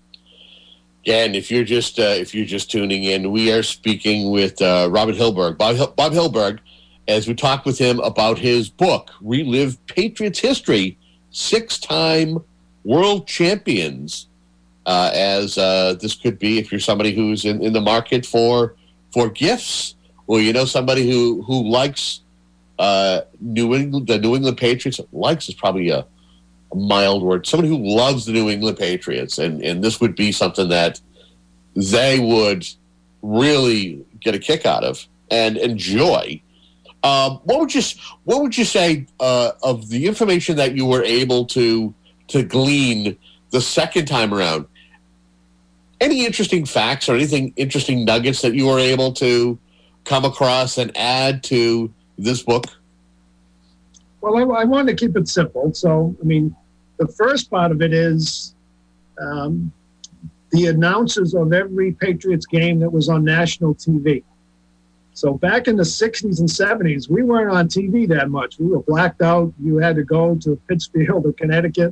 And if you're just tuning in, we are speaking with Robert Hilberg, Bob Hilberg, as we talk with him about his book, Relive Patriots History, 6-time world champions. As this could be, if you're somebody who's in the market for gifts, or somebody who likes the New England Patriots. Likes is probably a mild word. Somebody who loves the New England Patriots, and this would be something that they would really get a kick out of and enjoy. What would you say of the information that you were able to glean the second time around? Any interesting facts or anything interesting nuggets that you were able to come across and add to this book? Well, I wanted to keep it simple. So, the first part of it is the announcers of every Patriots game that was on national TV. So back in the 60s and 70s, we weren't on TV that much. We were blacked out. You had to go to Pittsfield or Connecticut.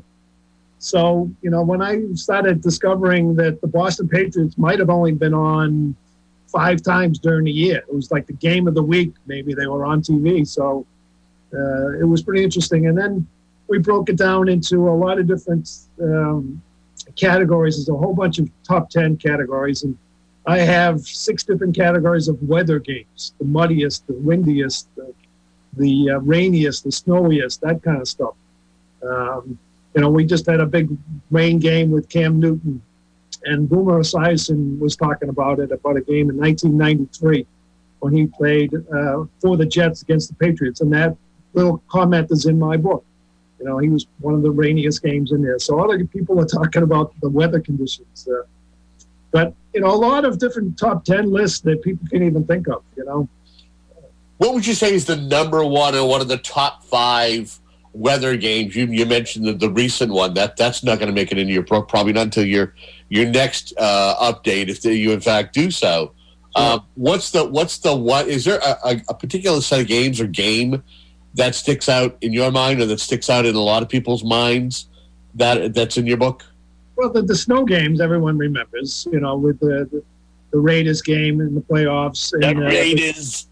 So, when I started discovering that the Boston Patriots might have only been on 5 times during the year. It was like the game of the week. Maybe they were on TV. So it was pretty interesting. And then we broke it down into a lot of different categories. There's a whole bunch of top 10 categories. And I have 6 different categories of weather games: the muddiest, the windiest, the rainiest, the snowiest, that kind of stuff. We just had a big rain game with Cam Newton, and Boomer Esiason was talking about a game in 1993 when he played for the Jets against the Patriots, and that little comment is in my book. He was one of the rainiest games in there. So other people are talking about the weather conditions. But, a lot of different top 10 lists that people can't even think of, What would you say is the number one or one of the top 5 weather games? You mentioned the recent one. That's not going to make it into your probably not until your next update, if you in fact do so. What's the what? Is there a particular set of games or game that sticks out in your mind, or that sticks out in a lot of people's minds that's in your book? Well, the snow games everyone remembers. With the Raiders game in the playoffs. And, Raiders.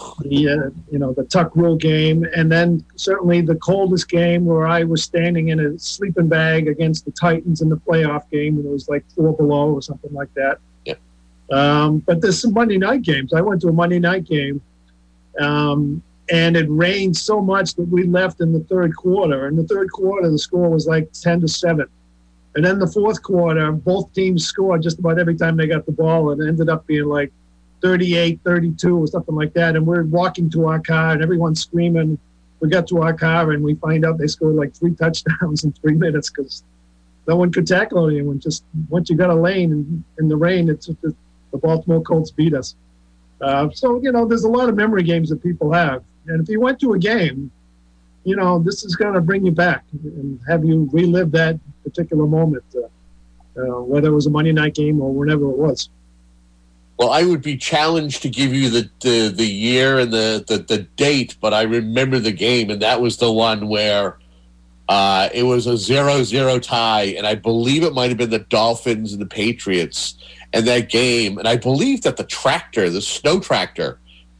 The tuck rule game, and then certainly the coldest game where I was standing in a sleeping bag against the Titans in the playoff game, and it was like 4 below or something like that. Yeah. But there's some Monday night games. I went to a Monday night game, and it rained so much that we left in the third quarter. In the third quarter, the score was like 10-7. And then the fourth quarter, both teams scored just about every time they got the ball, and it ended up being like 38-32 or something like that. And we're walking to our car and everyone's screaming. We got to our car and we find out they scored like 3 touchdowns in 3 minutes because no one could tackle anyone. Just once you got a lane in the rain, it's just the Baltimore Colts beat us. So there's a lot of memory games that people have. And if you went to a game, this is going to bring you back and have you relive that particular moment, whether it was a Monday night game or whenever it was. Well, I would be challenged to give you the year and the date, but I remember the game, and that was the one where it was a 0-0 tie, and I believe it might have been the Dolphins and the Patriots in that game. And I believe that the snow tractor,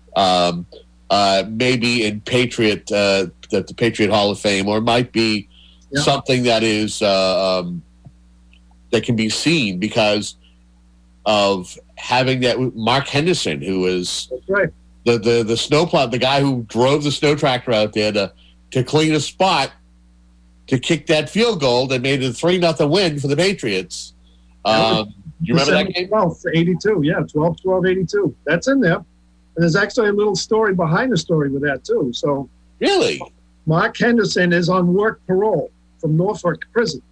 maybe in the Patriot Hall of Fame, or it might be something that is that can be seen because of having that Mark Henderson, who was the snowplow, the guy who drove the snow tractor out there to clean a spot to kick that field goal that made it a 3-0 win for the Patriots. Do you remember that game? 12-82, yeah, 12-82. That's in there. And there's actually a little story behind the story with that, too. So really? Mark Henderson is on work parole from Norfolk Prison.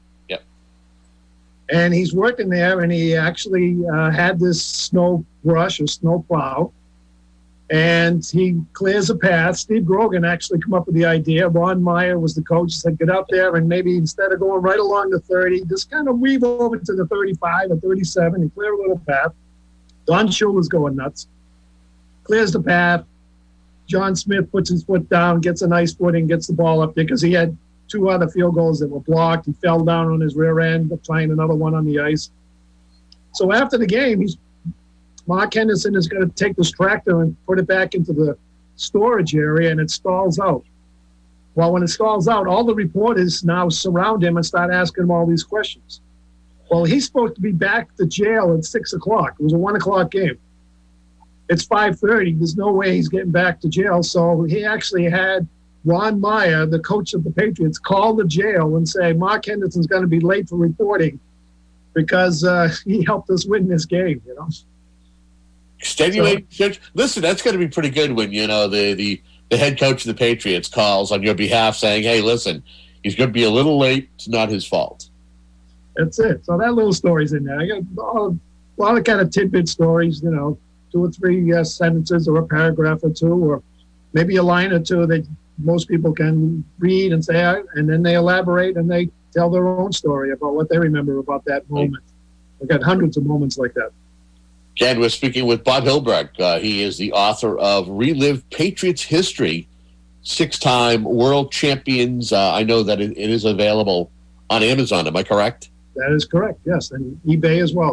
And he's working there, and he actually had this snow brush or snow plow, and he clears a path. Steve Grogan actually come up with the idea. Ron Meyer was the coach. He said, get out there, and maybe instead of going right along the 30, just kind of weave over to the 35 or 37 and clear a little path. Don Shula's going nuts. Clears the path. John Smith puts his foot down, gets a nice footing, gets the ball up there because he had 2 other field goals that were blocked. He fell down on his rear end, trying another one on the ice. So after the game, Mark Henderson is going to take this tractor and put it back into the storage area, and it stalls out. Well, when it stalls out, all the reporters now surround him and start asking him all these questions. Well, he's supposed to be back to jail at 6 o'clock. It was a 1 o'clock game. It's 5:30. There's no way he's getting back to jail. So he actually had Ron Meyer, the coach of the Patriots, call the jail and say, Mark Henderson's going to be late for reporting because he helped us win this game, Extenuating. Listen, that's going to be pretty good when, the head coach of the Patriots calls on your behalf saying, hey, listen, he's going to be a little late. It's not his fault. That's it. So that little story's in there. I got a lot of kind of tidbit stories, 2 or 3 sentences or a paragraph or 2, or maybe a line or 2 that most people can read and say, and then they elaborate and they tell their own story about what they remember about that moment. We've got hundreds of moments like that. Again, we're speaking with Bob Hilberg. He is the author of Relive Patriots History, 6-time world champions. I know that it is available on Amazon. Am I correct? That is correct, yes. And eBay as well, yeah.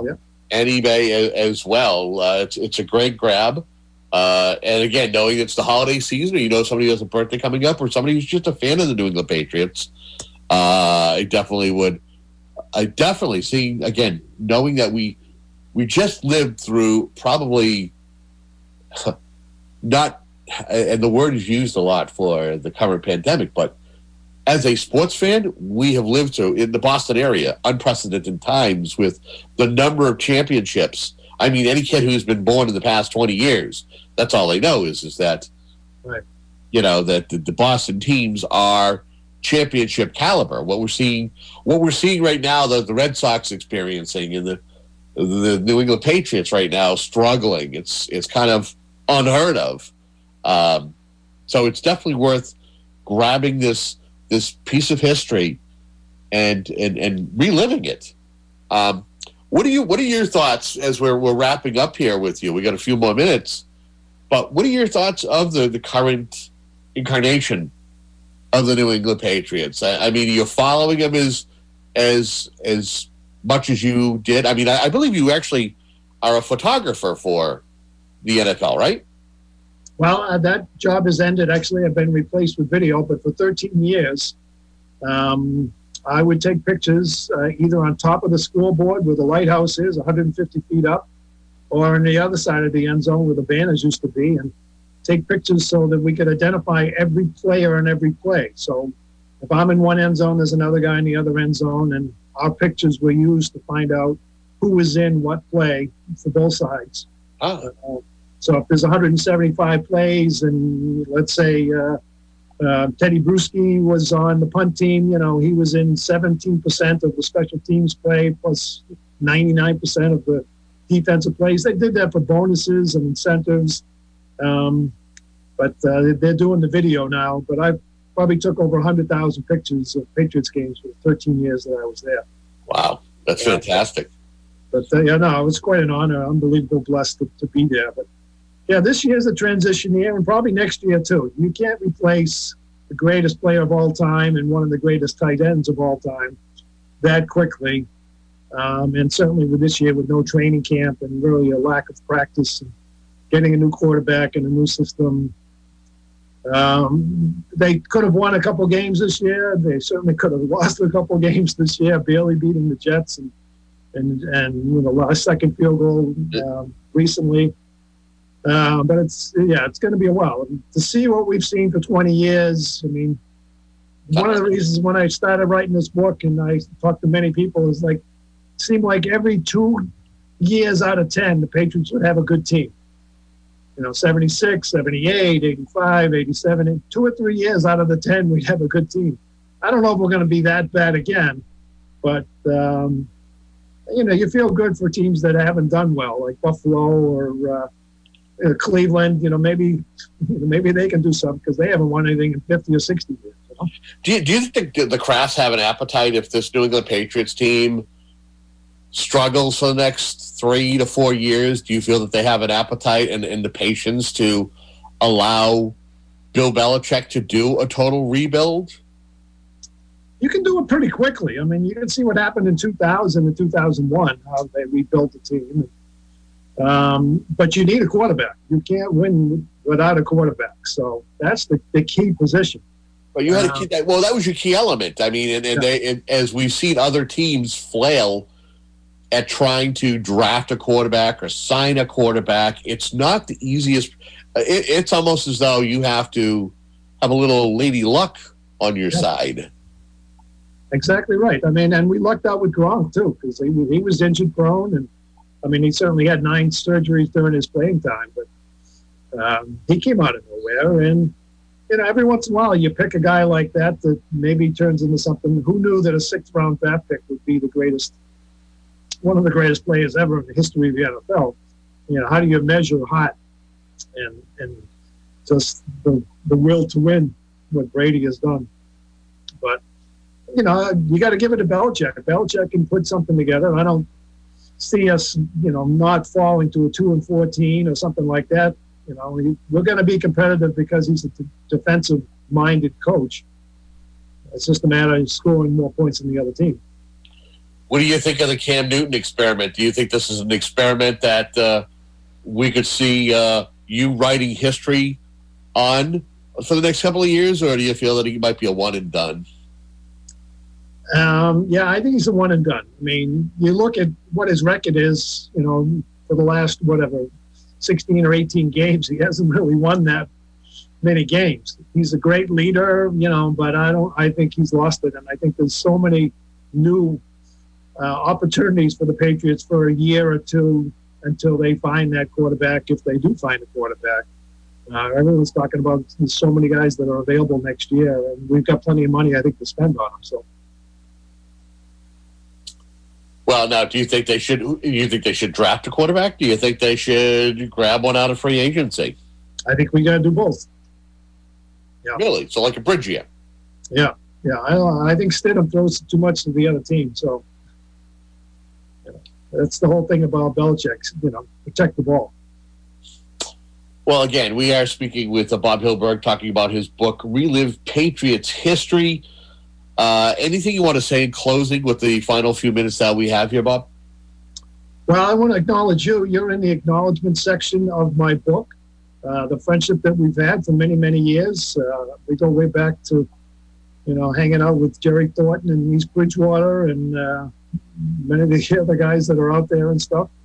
and eBay as well. It's a great grab. And again, knowing it's the holiday season, or you know somebody has a birthday coming up, or somebody who's just a fan of the New England Patriots, I definitely seeing, again, knowing that we just lived through probably not, and the word is used a lot for the current pandemic, but as a sports fan, we have lived through, in the Boston area, unprecedented times with the number of championships. I mean, any kid who's been born in the past 20 years, that's all they know is that, right, you know, that the Boston teams are championship caliber. What we're seeing right now, the Red Sox experiencing, and the New England Patriots right now struggling. It's kind of unheard of. So it's definitely worth grabbing this piece of history and reliving it. What are your thoughts as we're wrapping up here with you? We got a few more minutes, but what are your thoughts of the current incarnation of the New England Patriots? I mean, you're following them as much as you did. I mean, I believe you actually are a photographer for the NFL, right? Well, that job has ended. Actually, I've been replaced with video, but for 13 years, I would take pictures either on top of the scoreboard where the lighthouse is, 150 feet up, or on the other side of the end zone where the banners used to be, and take pictures so that we could identify every player and every play. So if I'm in one end zone, there's another guy in the other end zone, and our pictures were used to find out who was in what play for both sides. So if there's 175 plays, and let's say Teddy Bruschi was on the punt team, you know, he was in 17% of the special teams play plus 99% of the defensive plays. They did that for bonuses and incentives. But they're doing the video now. But I probably took over 100,000 pictures of Patriots games for the 13 years that I was there. Wow, that's fantastic. But it was quite an honor. Unbelievable, blessed to be there. But yeah, this year's a transition year, and probably next year too. You can't replace the greatest player of all time and one of the greatest tight ends of all time that quickly. And certainly with this year, with no training camp and really a lack of practice and getting a new quarterback and a new system. They could have won a couple games this year. They certainly could have lost a couple games this year, barely beating the Jets and you know, last second field goal recently. But it's going to be a while. To see what we've seen for 20 years, I mean, one of the reasons when I started writing this book and I talked to many people is like, it seemed like every 2 years out of 10, the Patriots would have a good team. You know, 76, 78, 85, 87, and 2 or 3 years out of the 10, we'd have a good team. I don't know if we're going to be that bad again, but, you know, you feel good for teams that haven't done well, like Buffalo or Cleveland. You know, maybe they can do something because they haven't won anything in 50 or 60 years. You know? Do you think the Crafts have an appetite if this New England Patriots team struggles for the next 3 to 4 years? Do you feel that they have an appetite and the patience to allow Bill Belichick to do a total rebuild? You can do it pretty quickly. I mean, you can see what happened in 2000 and 2001, how they rebuilt the team. But you need a quarterback. You can't win without a quarterback. So that's the key position. But you had that was your key element. I mean, and as we've seen other teams flail at trying to draft a quarterback or sign a quarterback, it's not the easiest. It's almost as though you have to have a little lady luck on your side. Exactly right. I mean, and we lucked out with Gronk too, because he was injury prone, and I mean, he certainly had 9 surgeries during his playing time, but he came out of nowhere. And you know, every once in a while, you pick a guy like that maybe turns into something. Who knew that a 6th round draft pick would be one of the greatest players ever in the history of the NFL? You know, how do you measure heart and just the will to win what Brady has done? But you know, you got to give it to Belichick. Belichick can put something together. I don't see us, you know, not falling to a 2-14 or something like that. You know, we're going to be competitive because he's a defensive-minded coach. It's just a matter of scoring more points than the other team. What do you think of the Cam Newton experiment? Do you think this is an experiment that we could see you writing history on for the next couple of years, or do you feel that he might be a one and done? Yeah, I think he's a one and done. I mean, you look at what his record is, for the last, 16 or 18 games, he hasn't really won that many games. He's a great leader, but I think he's lost it. And I think there's so many new opportunities for the Patriots for a year or two until they find that quarterback, if they do find a quarterback. Everyone's talking about there's so many guys that are available next year, and we've got plenty of money, I think, to spend on them. So. Well, now, do you think they should draft a quarterback? Do you think they should grab one out of free agency? I think we got to do both. Yeah. Really? So like a bridge year? Yeah. I think Stidham throws too much to the other team. So that's the whole thing about Belichick. Protect the ball. Well, again, we are speaking with Bob Hilberg, talking about his book, Relive Patriots History. Anything you want to say in closing with the final few minutes that we have here, Bob? Well, I want to acknowledge you. You're in the acknowledgement section of my book. The friendship that we've had for many, many years. We go way back to, hanging out with Jerry Thornton in East Bridgewater and many of the other guys that are out there and stuff.